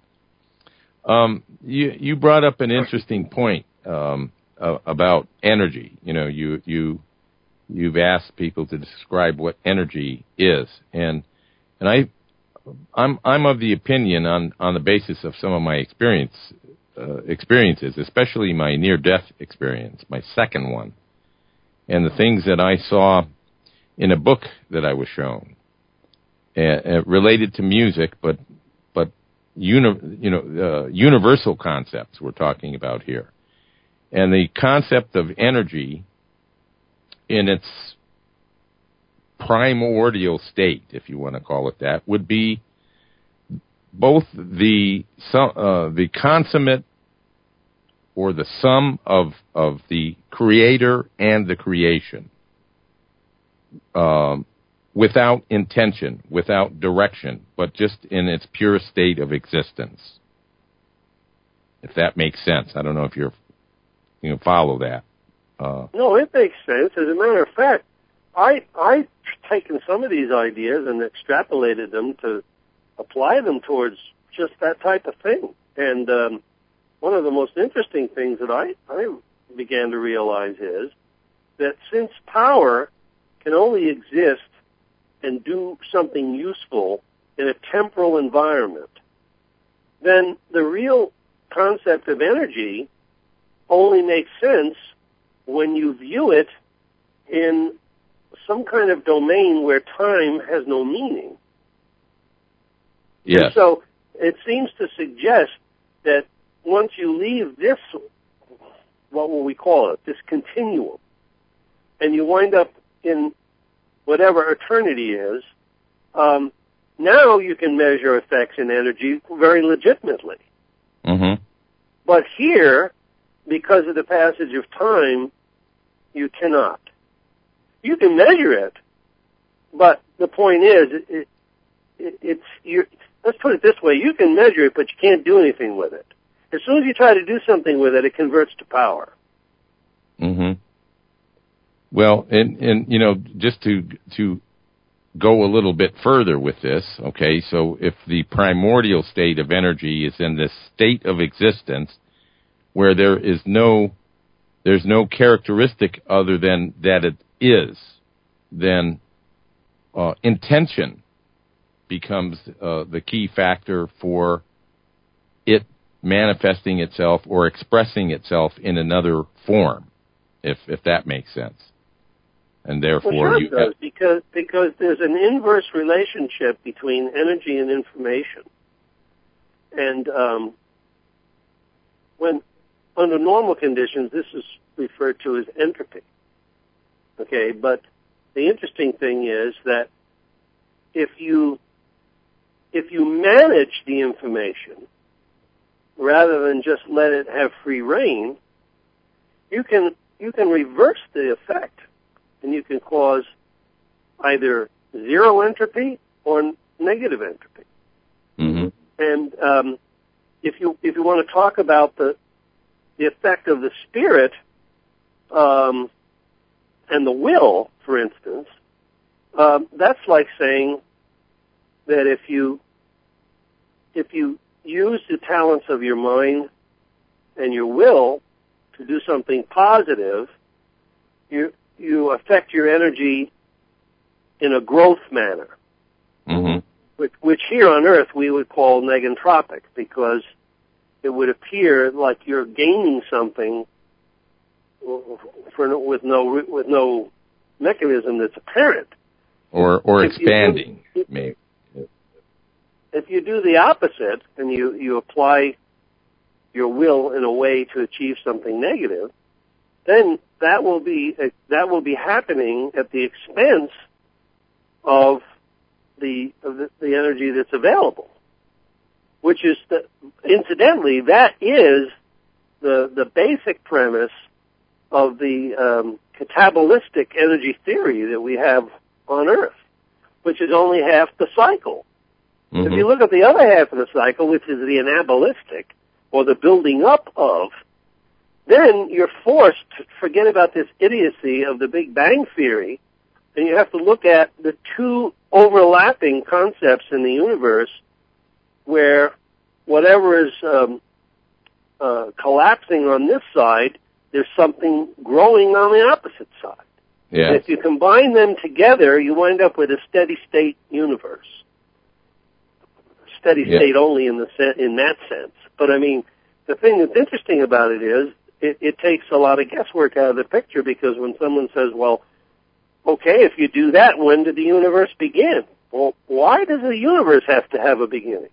You brought up an interesting point about energy. You know, you've asked people to describe what energy is, and I'm of the opinion on the basis of some of my experiences, especially my near-death experience, my second one, and the things that I saw in a book that I was shown. Related to music, but universal concepts we're talking about here, and the concept of energy in its primordial state, if you want to call it that, would be both the consummate or the sum of the creator and the creation, without intention, without direction, but just in its pure state of existence. If that makes sense. I don't know if you follow that. No, it makes sense. As a matter of fact, I've taken some of these ideas and extrapolated them to apply them towards just that type of thing. And one of the most interesting things that I began to realize is that since power can only exist and do something useful in a temporal environment, then the real concept of energy only makes sense when you view it in some kind of domain where time has no meaning. Yes. And so it seems to suggest that once you leave this, what will we call it, this continuum, and you wind up in whatever eternity is, now you can measure effects in energy very legitimately. Mm-hmm. But here, because of the passage of time, you cannot. You can measure it, but the point is, let's put it this way, you can measure it, but you can't do anything with it. As soon as you try to do something with it, it converts to power. Mm-hmm. Well, and just to go a little bit further with this, okay, so if the primordial state of energy is in this state of existence where there's no characteristic other than that it is, then intention becomes the key factor for it manifesting itself or expressing itself in another form, if that makes sense. And therefore, well, sure it does, because there's an inverse relationship between energy and information. And when under normal conditions, this is referred to as entropy. Okay, but the interesting thing is that if you manage the information rather than just let it have free reign, you can reverse the effect, and you can cause either zero entropy or negative entropy. Mm-hmm. And if you want to talk about the effect of the spirit and the will, for instance, that's like saying that if you use the talents of your mind and your will to do something positive, you affect your energy in a growth manner, mm-hmm. which here on Earth we would call negentropic, because it would appear like you're gaining something with no mechanism that's apparent, or expanding, maybe. If you do the opposite and you apply your will in a way to achieve something negative, then that will be happening at the expense of the energy that's available, which is incidentally that is the basic premise of the catabalistic energy theory that we have on Earth, which is only half the cycle. Mm-hmm. If you look at the other half of the cycle, which is the anabalistic, or the building up of, then you're forced to forget about this idiocy of the Big Bang Theory, and you have to look at the two overlapping concepts in the universe where whatever is collapsing on this side, there's something growing on the opposite side. Yeah. And if you combine them together, you wind up with a steady-state universe. Steady state only in that sense. But I mean, the thing that's interesting about it is it takes a lot of guesswork out of the picture, because when someone says, well, okay, if you do that, when did the universe begin? Well, why does the universe have to have a beginning?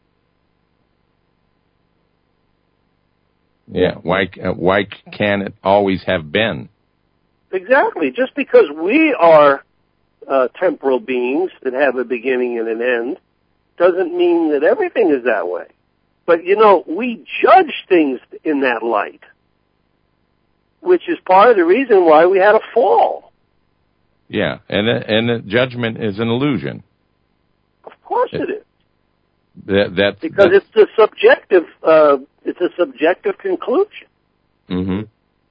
Yeah, why can't it always have been? Exactly. Just because we are temporal beings that have a beginning and an end, doesn't mean that everything is that way. But, we judge things in that light, which is part of the reason why we had a fall. Yeah, and judgment is an illusion. Of course it is. Because it's a subjective conclusion. Mm-hmm.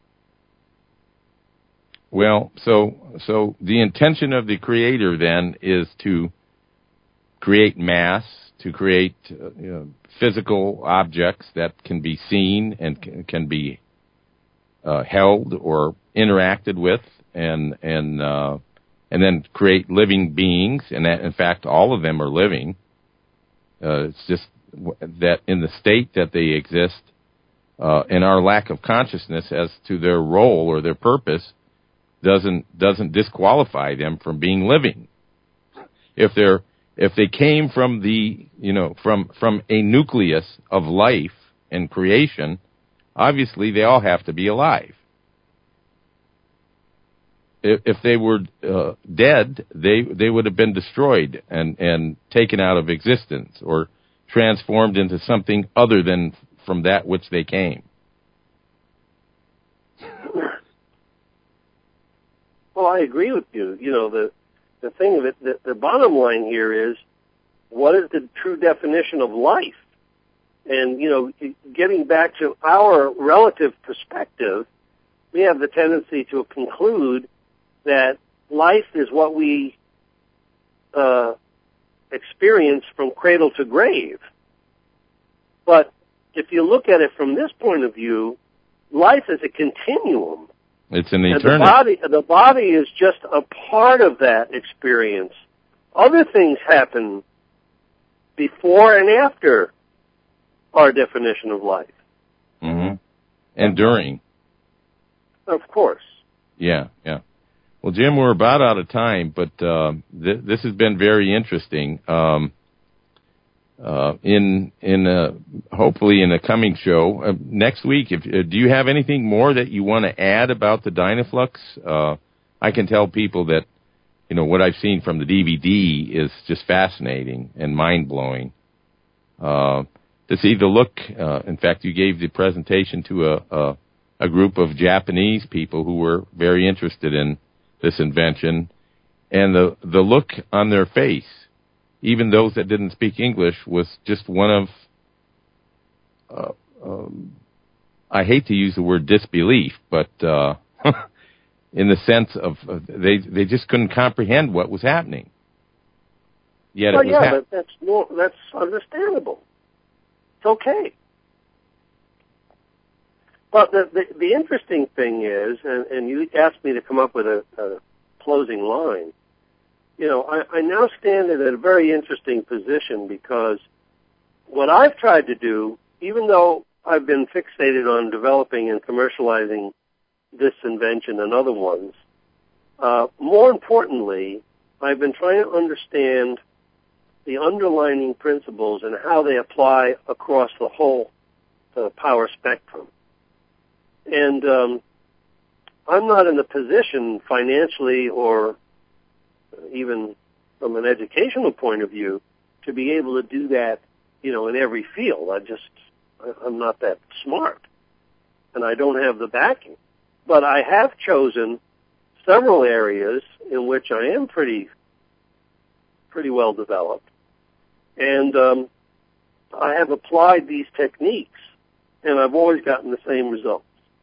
Well, so the intention of the Creator then is to create mass, to create physical objects that can be seen and can be held or interacted with, and then create living beings, and that, in fact, all of them are living. It's just that in the state that they exist, and our lack of consciousness as to their role or their purpose doesn't disqualify them from being living. If they came from from a nucleus of life and creation, obviously they all have to be alive. If they were dead, they would have been destroyed and taken out of existence or transformed into something other than from that which they came. Well, I agree with you. The thing of it, the bottom line here is, what is the true definition of life? And, getting back to our relative perspective, we have the tendency to conclude that life is what we experience from cradle to grave. But if you look at it from this point of view, life is a continuum. It's an eternity. The body is just a part of that experience. Other things happen before and after our definition of life. Mm-hmm. And during. Of course. Yeah. Well, Jim, we're about out of time, but this has been very interesting. Hopefully in a coming show next week, do you have anything more that you want to add about the Dynaflux? I can tell people that what I've seen from the DVD is just fascinating and mind blowing. To see the look. In fact, you gave the presentation to a group of Japanese people who were very interested in this invention, and the look on their face, even those that didn't speak English, was just one of, I hate to use the word disbelief, but in the sense of they just couldn't comprehend what was happening. Yet well, it was but that's understandable. It's okay. But the interesting thing is, and you asked me to come up with a closing line, I now stand in a very interesting position, because what I've tried to do, even though I've been fixated on developing and commercializing this invention and other ones, more importantly, I've been trying to understand the underlying principles and how they apply across the whole power spectrum. And I'm not in a position financially or even from an educational point of view to be able to do that, in every field. I'm not that smart, and I don't have the backing. But I have chosen several areas in which I am pretty well developed, and I have applied these techniques, and I've always gotten the same results.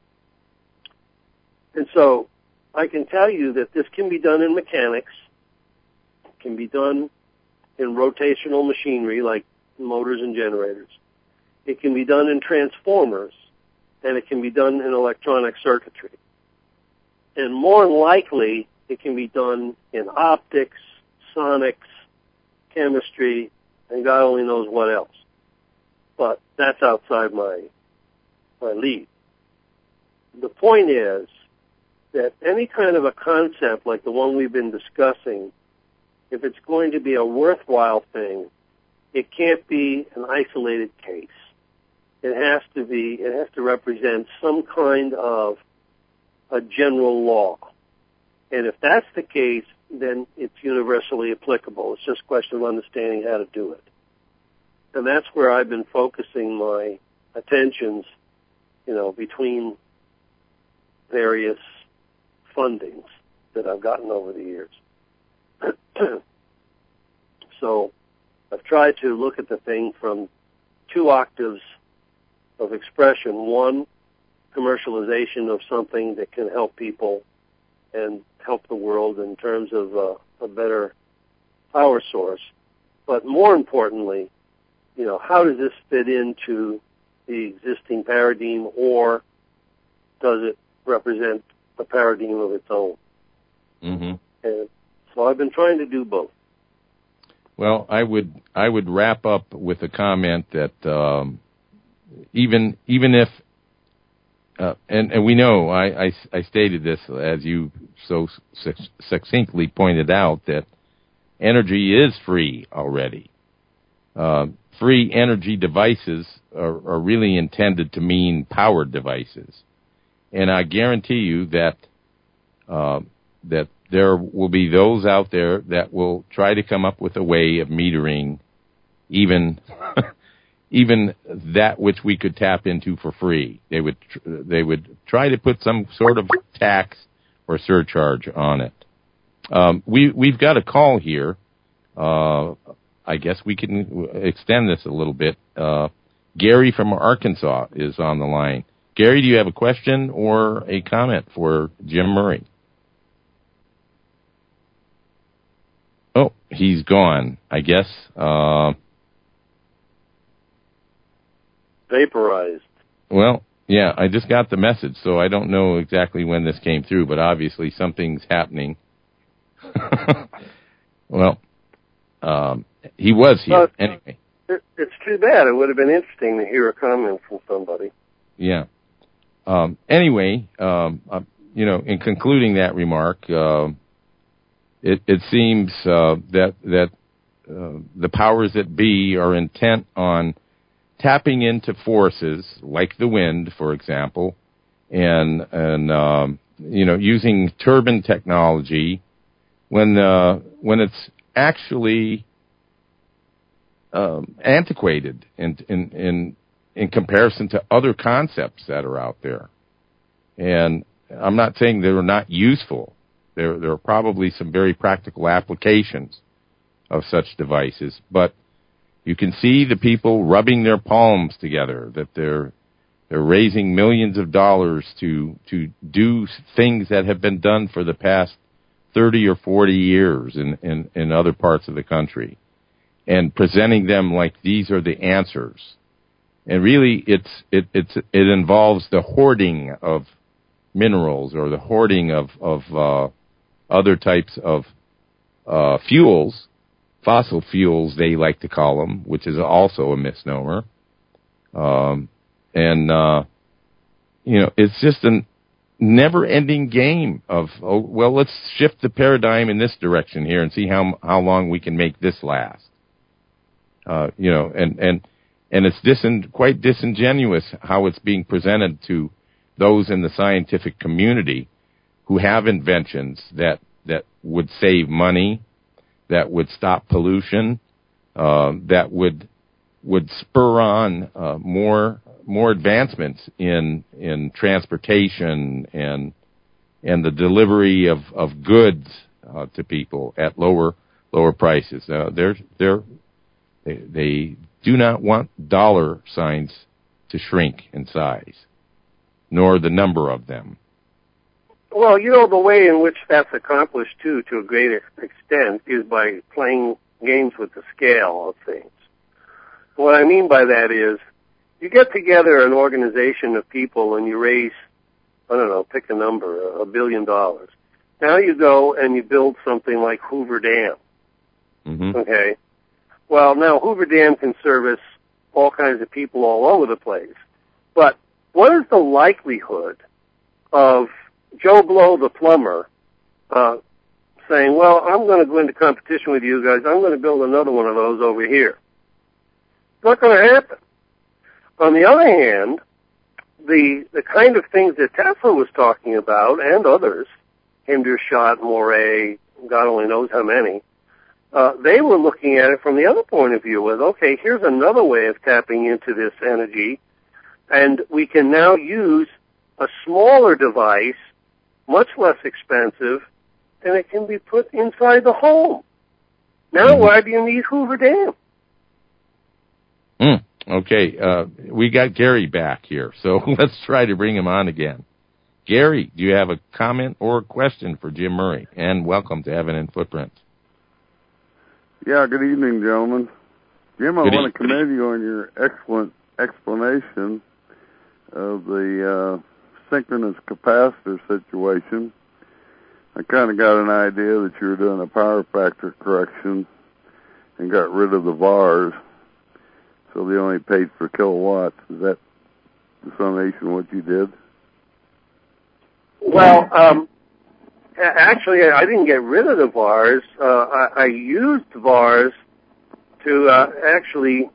And so I can tell you that this can be done in mechanics, can be done in rotational machinery like motors and generators. It can be done in transformers, and it can be done in electronic circuitry. And more than likely, it can be done in optics, sonics, chemistry, and God only knows what else. But that's outside my league. The point is that any kind of a concept like the one we've been discussing, if it's going to be a worthwhile thing, it can't be an isolated case. It has to represent some kind of a general law. And if that's the case, then it's universally applicable. It's just a question of understanding how to do it. And that's where I've been focusing my attentions, between various fundings that I've gotten over the years. So I've tried to look at the thing from two octaves of expression. One, commercialization of something that can help people and help the world in terms of a better power source. But more importantly, how does this fit into the existing paradigm, or does it represent a paradigm of its own? Mm-hmm. And so I've been trying to do both. Well, I would wrap up with a comment that even if and we know I stated this, as you so succinctly pointed out, that energy is free already. Free energy devices are really intended to mean powered devices, and I guarantee you that that there will be those out there that will try to come up with a way of metering even even that which we could tap into for free. They would try to put some sort of tax or surcharge on it. We've got a call here. I guess we can extend this a little bit. Gary from Arkansas is on the line. Gary, do you have a question or a comment for Jim Murray? Oh, he's gone, I guess. Vaporized. Well, yeah, I just got the message, so I don't know exactly when this came through, but obviously something's happening. Well, he was here anyway. It's too bad. It would have been interesting to hear a comment from somebody. Yeah. Anyway, in concluding that remark, it seems that the powers that be are intent on tapping into forces like the wind, for example, and using turbine technology when it's actually antiquated in comparison to other concepts that are out there. And I'm not saying they're not useful. There are probably some very practical applications of such devices, but you can see the people rubbing their palms together, that they're raising millions of dollars to do things that have been done for the past 30 or 40 years in other parts of the country, and presenting them like these are the answers. And really, it involves the hoarding of minerals or the hoarding of other types of fuels, fossil fuels they like to call them, which is also a misnomer. It's just a never-ending game of, let's shift the paradigm in this direction here and see how long we can make this last. And it's quite disingenuous how it's being presented to those in the scientific community who have inventions that would save money, that would stop pollution, that would spur on more advancements in transportation and the delivery of goods to people at lower prices. They do not want dollar signs to shrink in size, nor the number of them. Well, the way in which that's accomplished, too, to a great extent, is by playing games with the scale of things. What I mean by that is, you get together an organization of people and you raise, I don't know, pick a number, $1 billion. Now you go and you build something like Hoover Dam. Mm-hmm. Okay? Well, now Hoover Dam can service all kinds of people all over the place. But what is the likelihood of Joe Blow, the plumber, saying, well, I'm going to go into competition with you guys. I'm going to build another one of those over here. It's not going to happen. On the other hand, the kind of things that Tesla was talking about, and others, Hendershot, Moray, God only knows how many, they were looking at it from the other point of view with, okay, here's another way of tapping into this energy, and we can now use a smaller device, much less expensive, and it can be put inside the home. Now, why do you need Hoover Dam? Okay, we got Gary back here, so let's try to bring him on again. Gary, do you have a comment or a question for Jim Murray? And welcome to Heaven and Footprints. Yeah, good evening, gentlemen. Jim, I want to commend you on your excellent explanation of the synchronous capacitor situation. I kind of got an idea that you were doing a power factor correction and got rid of the VARs, so they only paid for kilowatts. Is that the summation of what you did? Well, actually, I didn't get rid of the VARs. I used VARs to actually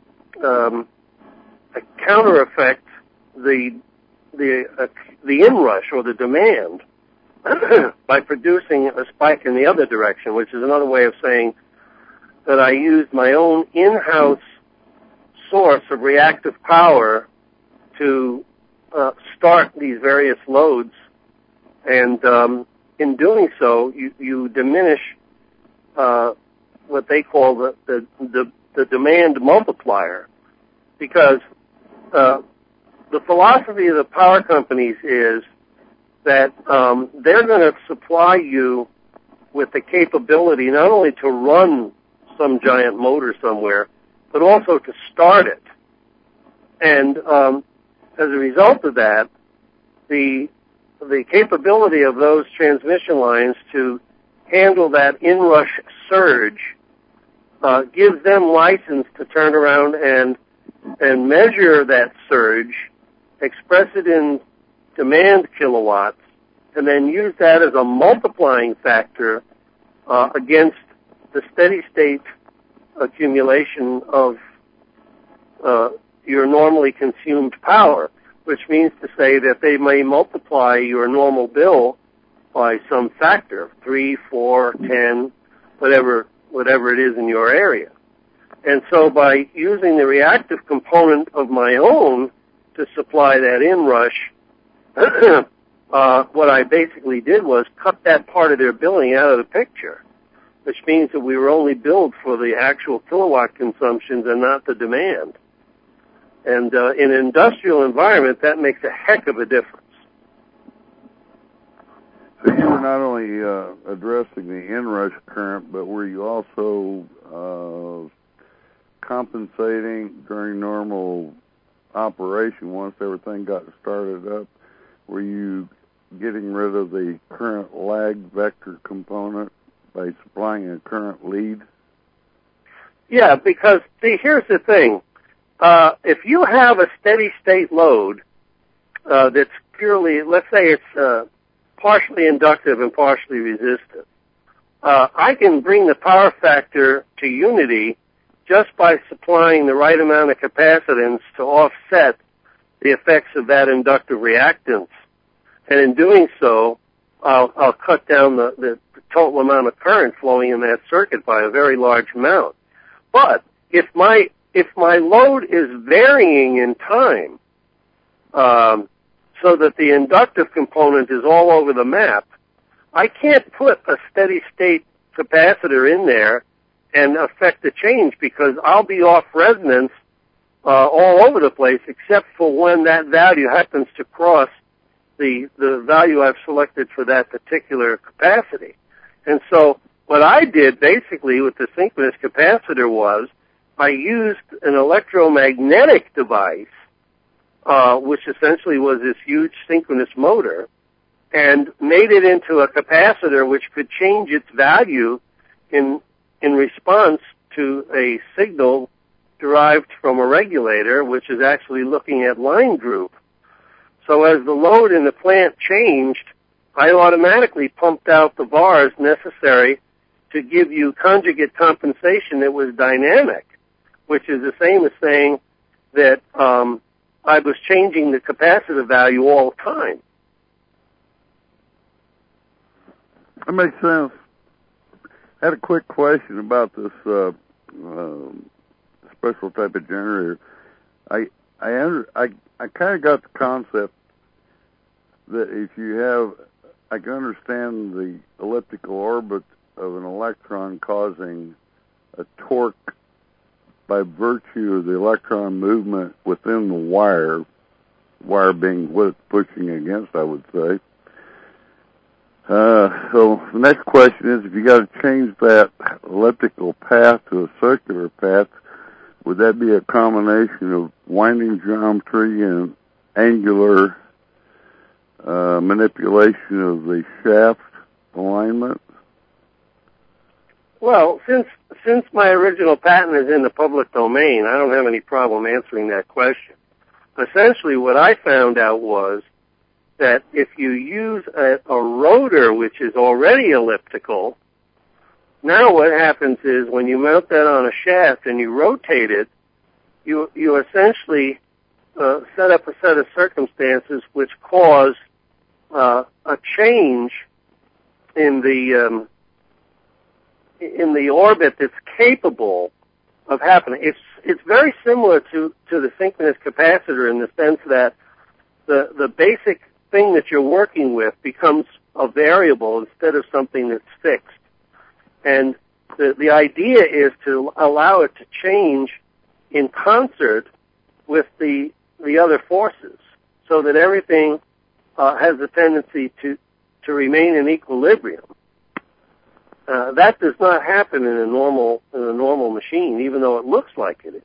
counter effect the inrush or the demand by producing a spike in the other direction, which is another way of saying that I used my own in-house source of reactive power to start these various loads. And in doing so, you diminish what they call the demand multiplier, because the philosophy of the power companies is that they're going to supply you with the capability not only to run some giant motor somewhere, but also to start it. And as a result of that, the capability of those transmission lines to handle that inrush surge gives them license to turn around and measure that surge, express it in demand kilowatts, and then use that as a multiplying factor against the steady state accumulation of your normally consumed power, which means to say that they may multiply your normal bill by some factor, 3, 4, 10, whatever it is in your area. And so by using the reactive component of my own to supply that inrush, what I basically did was cut that part of their billing out of the picture, which means that we were only billed for the actual kilowatt consumptions and not the demand. And in an industrial environment, that makes a heck of a difference. So you were not only addressing the inrush current, but were you also compensating during normal operation once everything got started up? Were you getting rid of the current lag vector component by supplying a current lead? Yeah, because, see, here's the thing. If you have a steady state load that's purely, let's say it's partially inductive and partially resistive, I can bring the power factor to unity just by supplying the right amount of capacitance to offset the effects of that inductive reactance. And in doing so, I'll cut down the total amount of current flowing in that circuit by a very large amount. But if my load is varying in time, so that the inductive component is all over the map, I can't put a steady state capacitor in there and affect the change, because I'll be off resonance all over the place, except for when that value happens to cross the value I've selected for that particular capacity. And so what I did basically with the synchronous capacitor was I used an electromagnetic device, which essentially was this huge synchronous motor, and made it into a capacitor which could change its value in response to a signal derived from a regulator, which is actually looking at line group. So as the load in the plant changed, I automatically pumped out the VARs necessary to give you conjugate compensation that was dynamic, which is the same as saying that I was changing the capacitor value all the time. That makes sense. had a quick question about this special type of generator. I kind of got the concept that if you have, I can understand the elliptical orbit of an electron causing a torque by virtue of the electron movement within the wire being what it's pushing against, I would say. So the next question is, if you got to change that elliptical path to a circular path, would that be a combination of winding geometry and angular manipulation of the shaft alignment? Well, since my original patent is in the public domain, I don't have any problem answering that question. Essentially, what I found out was that if you use a rotor which is already elliptical, now what happens is when you mount that on a shaft and you rotate it, you essentially set up a set of circumstances which cause a change in the orbit that's capable of happening. It's very similar to the synchronous capacitor in the sense that the basic thing that you're working with becomes a variable instead of something that's fixed. And the idea is to allow it to change in concert with the other forces so that everything has a tendency to remain in equilibrium. That does not happen in a normal machine, even though it looks like it is.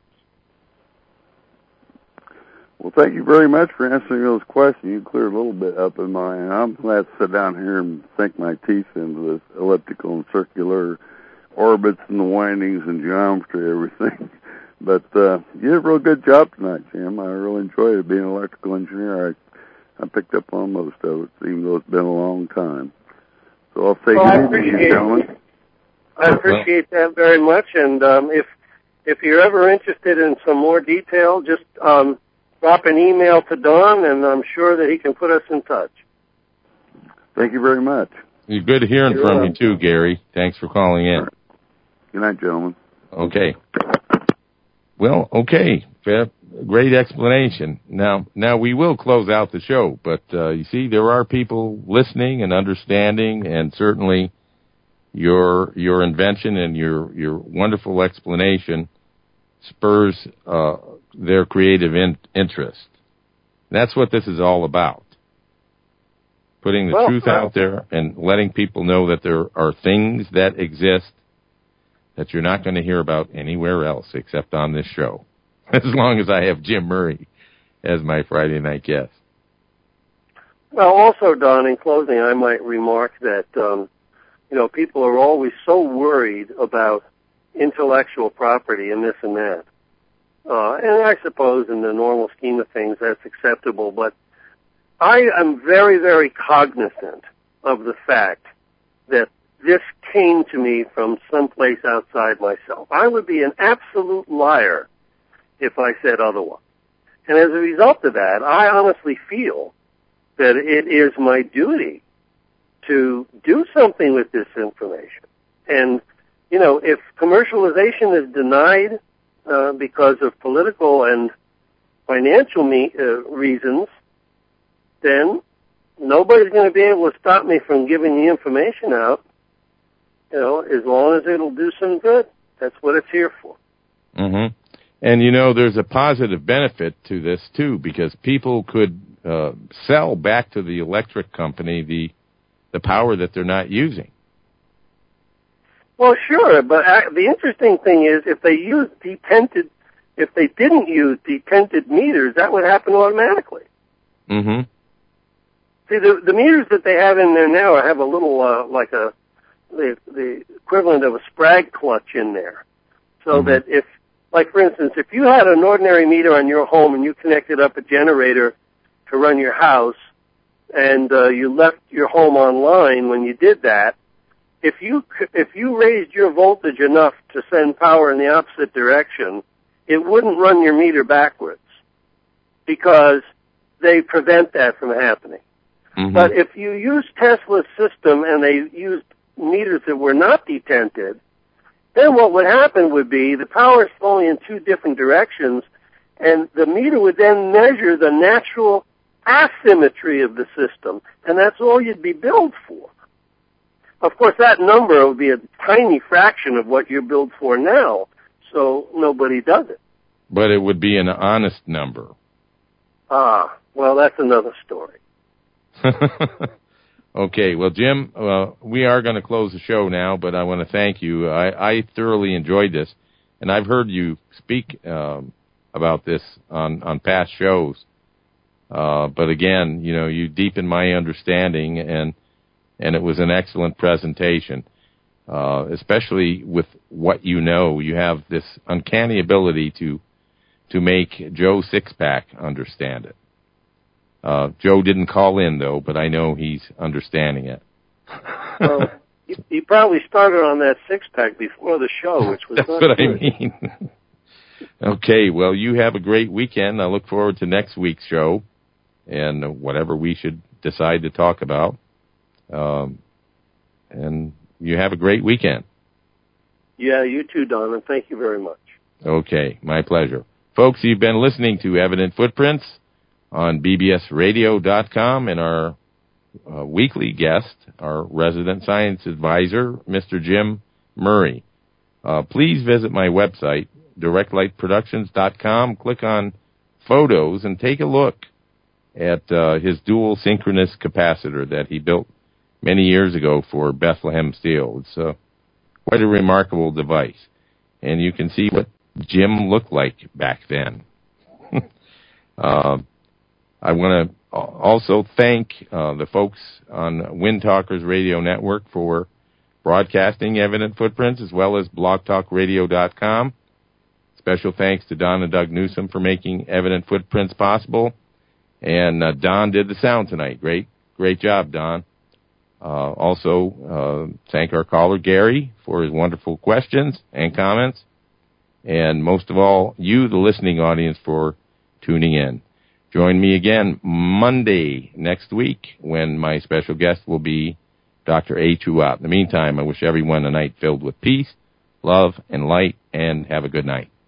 Well, thank you very much for answering those questions. You cleared a little bit up in mine. I'm glad to sit down here and sink my teeth into this elliptical and circular orbits and the windings and geometry, everything. But you did a real good job tonight, Jim. I really enjoyed it. Being an electrical engineer, I picked up on most of it, even though it's been a long time. So I'll say good evening to you, gentlemen. I appreciate that very much. And if you're ever interested in some more detail, just drop an email to Don, and I'm sure that he can put us in touch. Thank you very much. Good hearing from you, too, Gary. Thanks for calling in. Right. Good night, gentlemen. Okay. Well, okay. Great explanation. Now we will close out the show, but you see, there are people listening and understanding, and certainly your invention and your wonderful explanation spurs their creative interest. That's what this is all about. Putting the truth out there and letting people know that there are things that exist that you're not going to hear about anywhere else except on this show, as long as I have Jim Murray as my Friday night guest. Well, also, Don, in closing, I might remark that, people are always so worried about intellectual property and this and that. And I suppose in the normal scheme of things that's acceptable, but I am very, very cognizant of the fact that this came to me from someplace outside myself. I would be an absolute liar if I said otherwise. And as a result of that, I honestly feel that it is my duty to do something with this information. And, if commercialization is denied because of political and financial reasons, then nobody's going to be able to stop me from giving the information out, as long as it'll do some good. That's what it's here for. Mm-hmm. And, there's a positive benefit to this, too, because people could sell back to the electric company the power that they're not using. Well, sure, but the interesting thing is if they didn't use detented meters, that would happen automatically. Mm-hmm. See, the meters that they have in there now have a little, the equivalent of a Sprague clutch in there. So that if, for instance, if you had an ordinary meter on your home and you connected up a generator to run your house, and you left your home online when you did that, if you raised your voltage enough to send power in the opposite direction, it wouldn't run your meter backwards because they prevent that from happening. Mm-hmm. But if you use Tesla's system and they used meters that were not detented, then what would happen would be the power is flowing in two different directions, and the meter would then measure the natural asymmetry of the system, and that's all you'd be billed for. Of course, that number would be a tiny fraction of what you're billed for now, so nobody does it. But it would be an honest number. Ah, well, that's another story. Okay, well, Jim, we are going to close the show now, but I want to thank you. I thoroughly enjoyed this, and I've heard you speak about this on past shows. But again, you know, you deepened my understanding, and it was an excellent presentation, especially with what you know. You have this uncanny ability to make Joe Sixpack understand it. Joe didn't call in, though, but I know he's understanding it. Well, he probably started on that six-pack before the show, which was That's not what good. I mean. Okay, well, you have a great weekend. I look forward to next week's show and whatever we should decide to talk about. And you have a great weekend. Yeah, you too, Don, and thank you very much. Okay, my pleasure. Folks, you've been listening to Evident Footprints on bbsradio.com, and our weekly guest, our resident science advisor, Mr. Jim Murray. Please visit my website, directlightproductions.com, click on photos, and take a look at his dual synchronous capacitor that he built many years ago for Bethlehem Steel. It's quite a remarkable device, and you can see what Jim looked like back then. I want to also thank the folks on Wind Talkers Radio Network for broadcasting Evident Footprints, as well as blogtalkradio.com. Special thanks to Don and Doug Newsom for making Evident Footprints possible. And Don did the sound tonight. Great job, Don. Also, thank our caller, Gary, for his wonderful questions and comments. And most of all, you, the listening audience, for tuning in. Join me again Monday next week when my special guest will be Dr. A. Chuat. In the meantime, I wish everyone a night filled with peace, love, and light, and have a good night.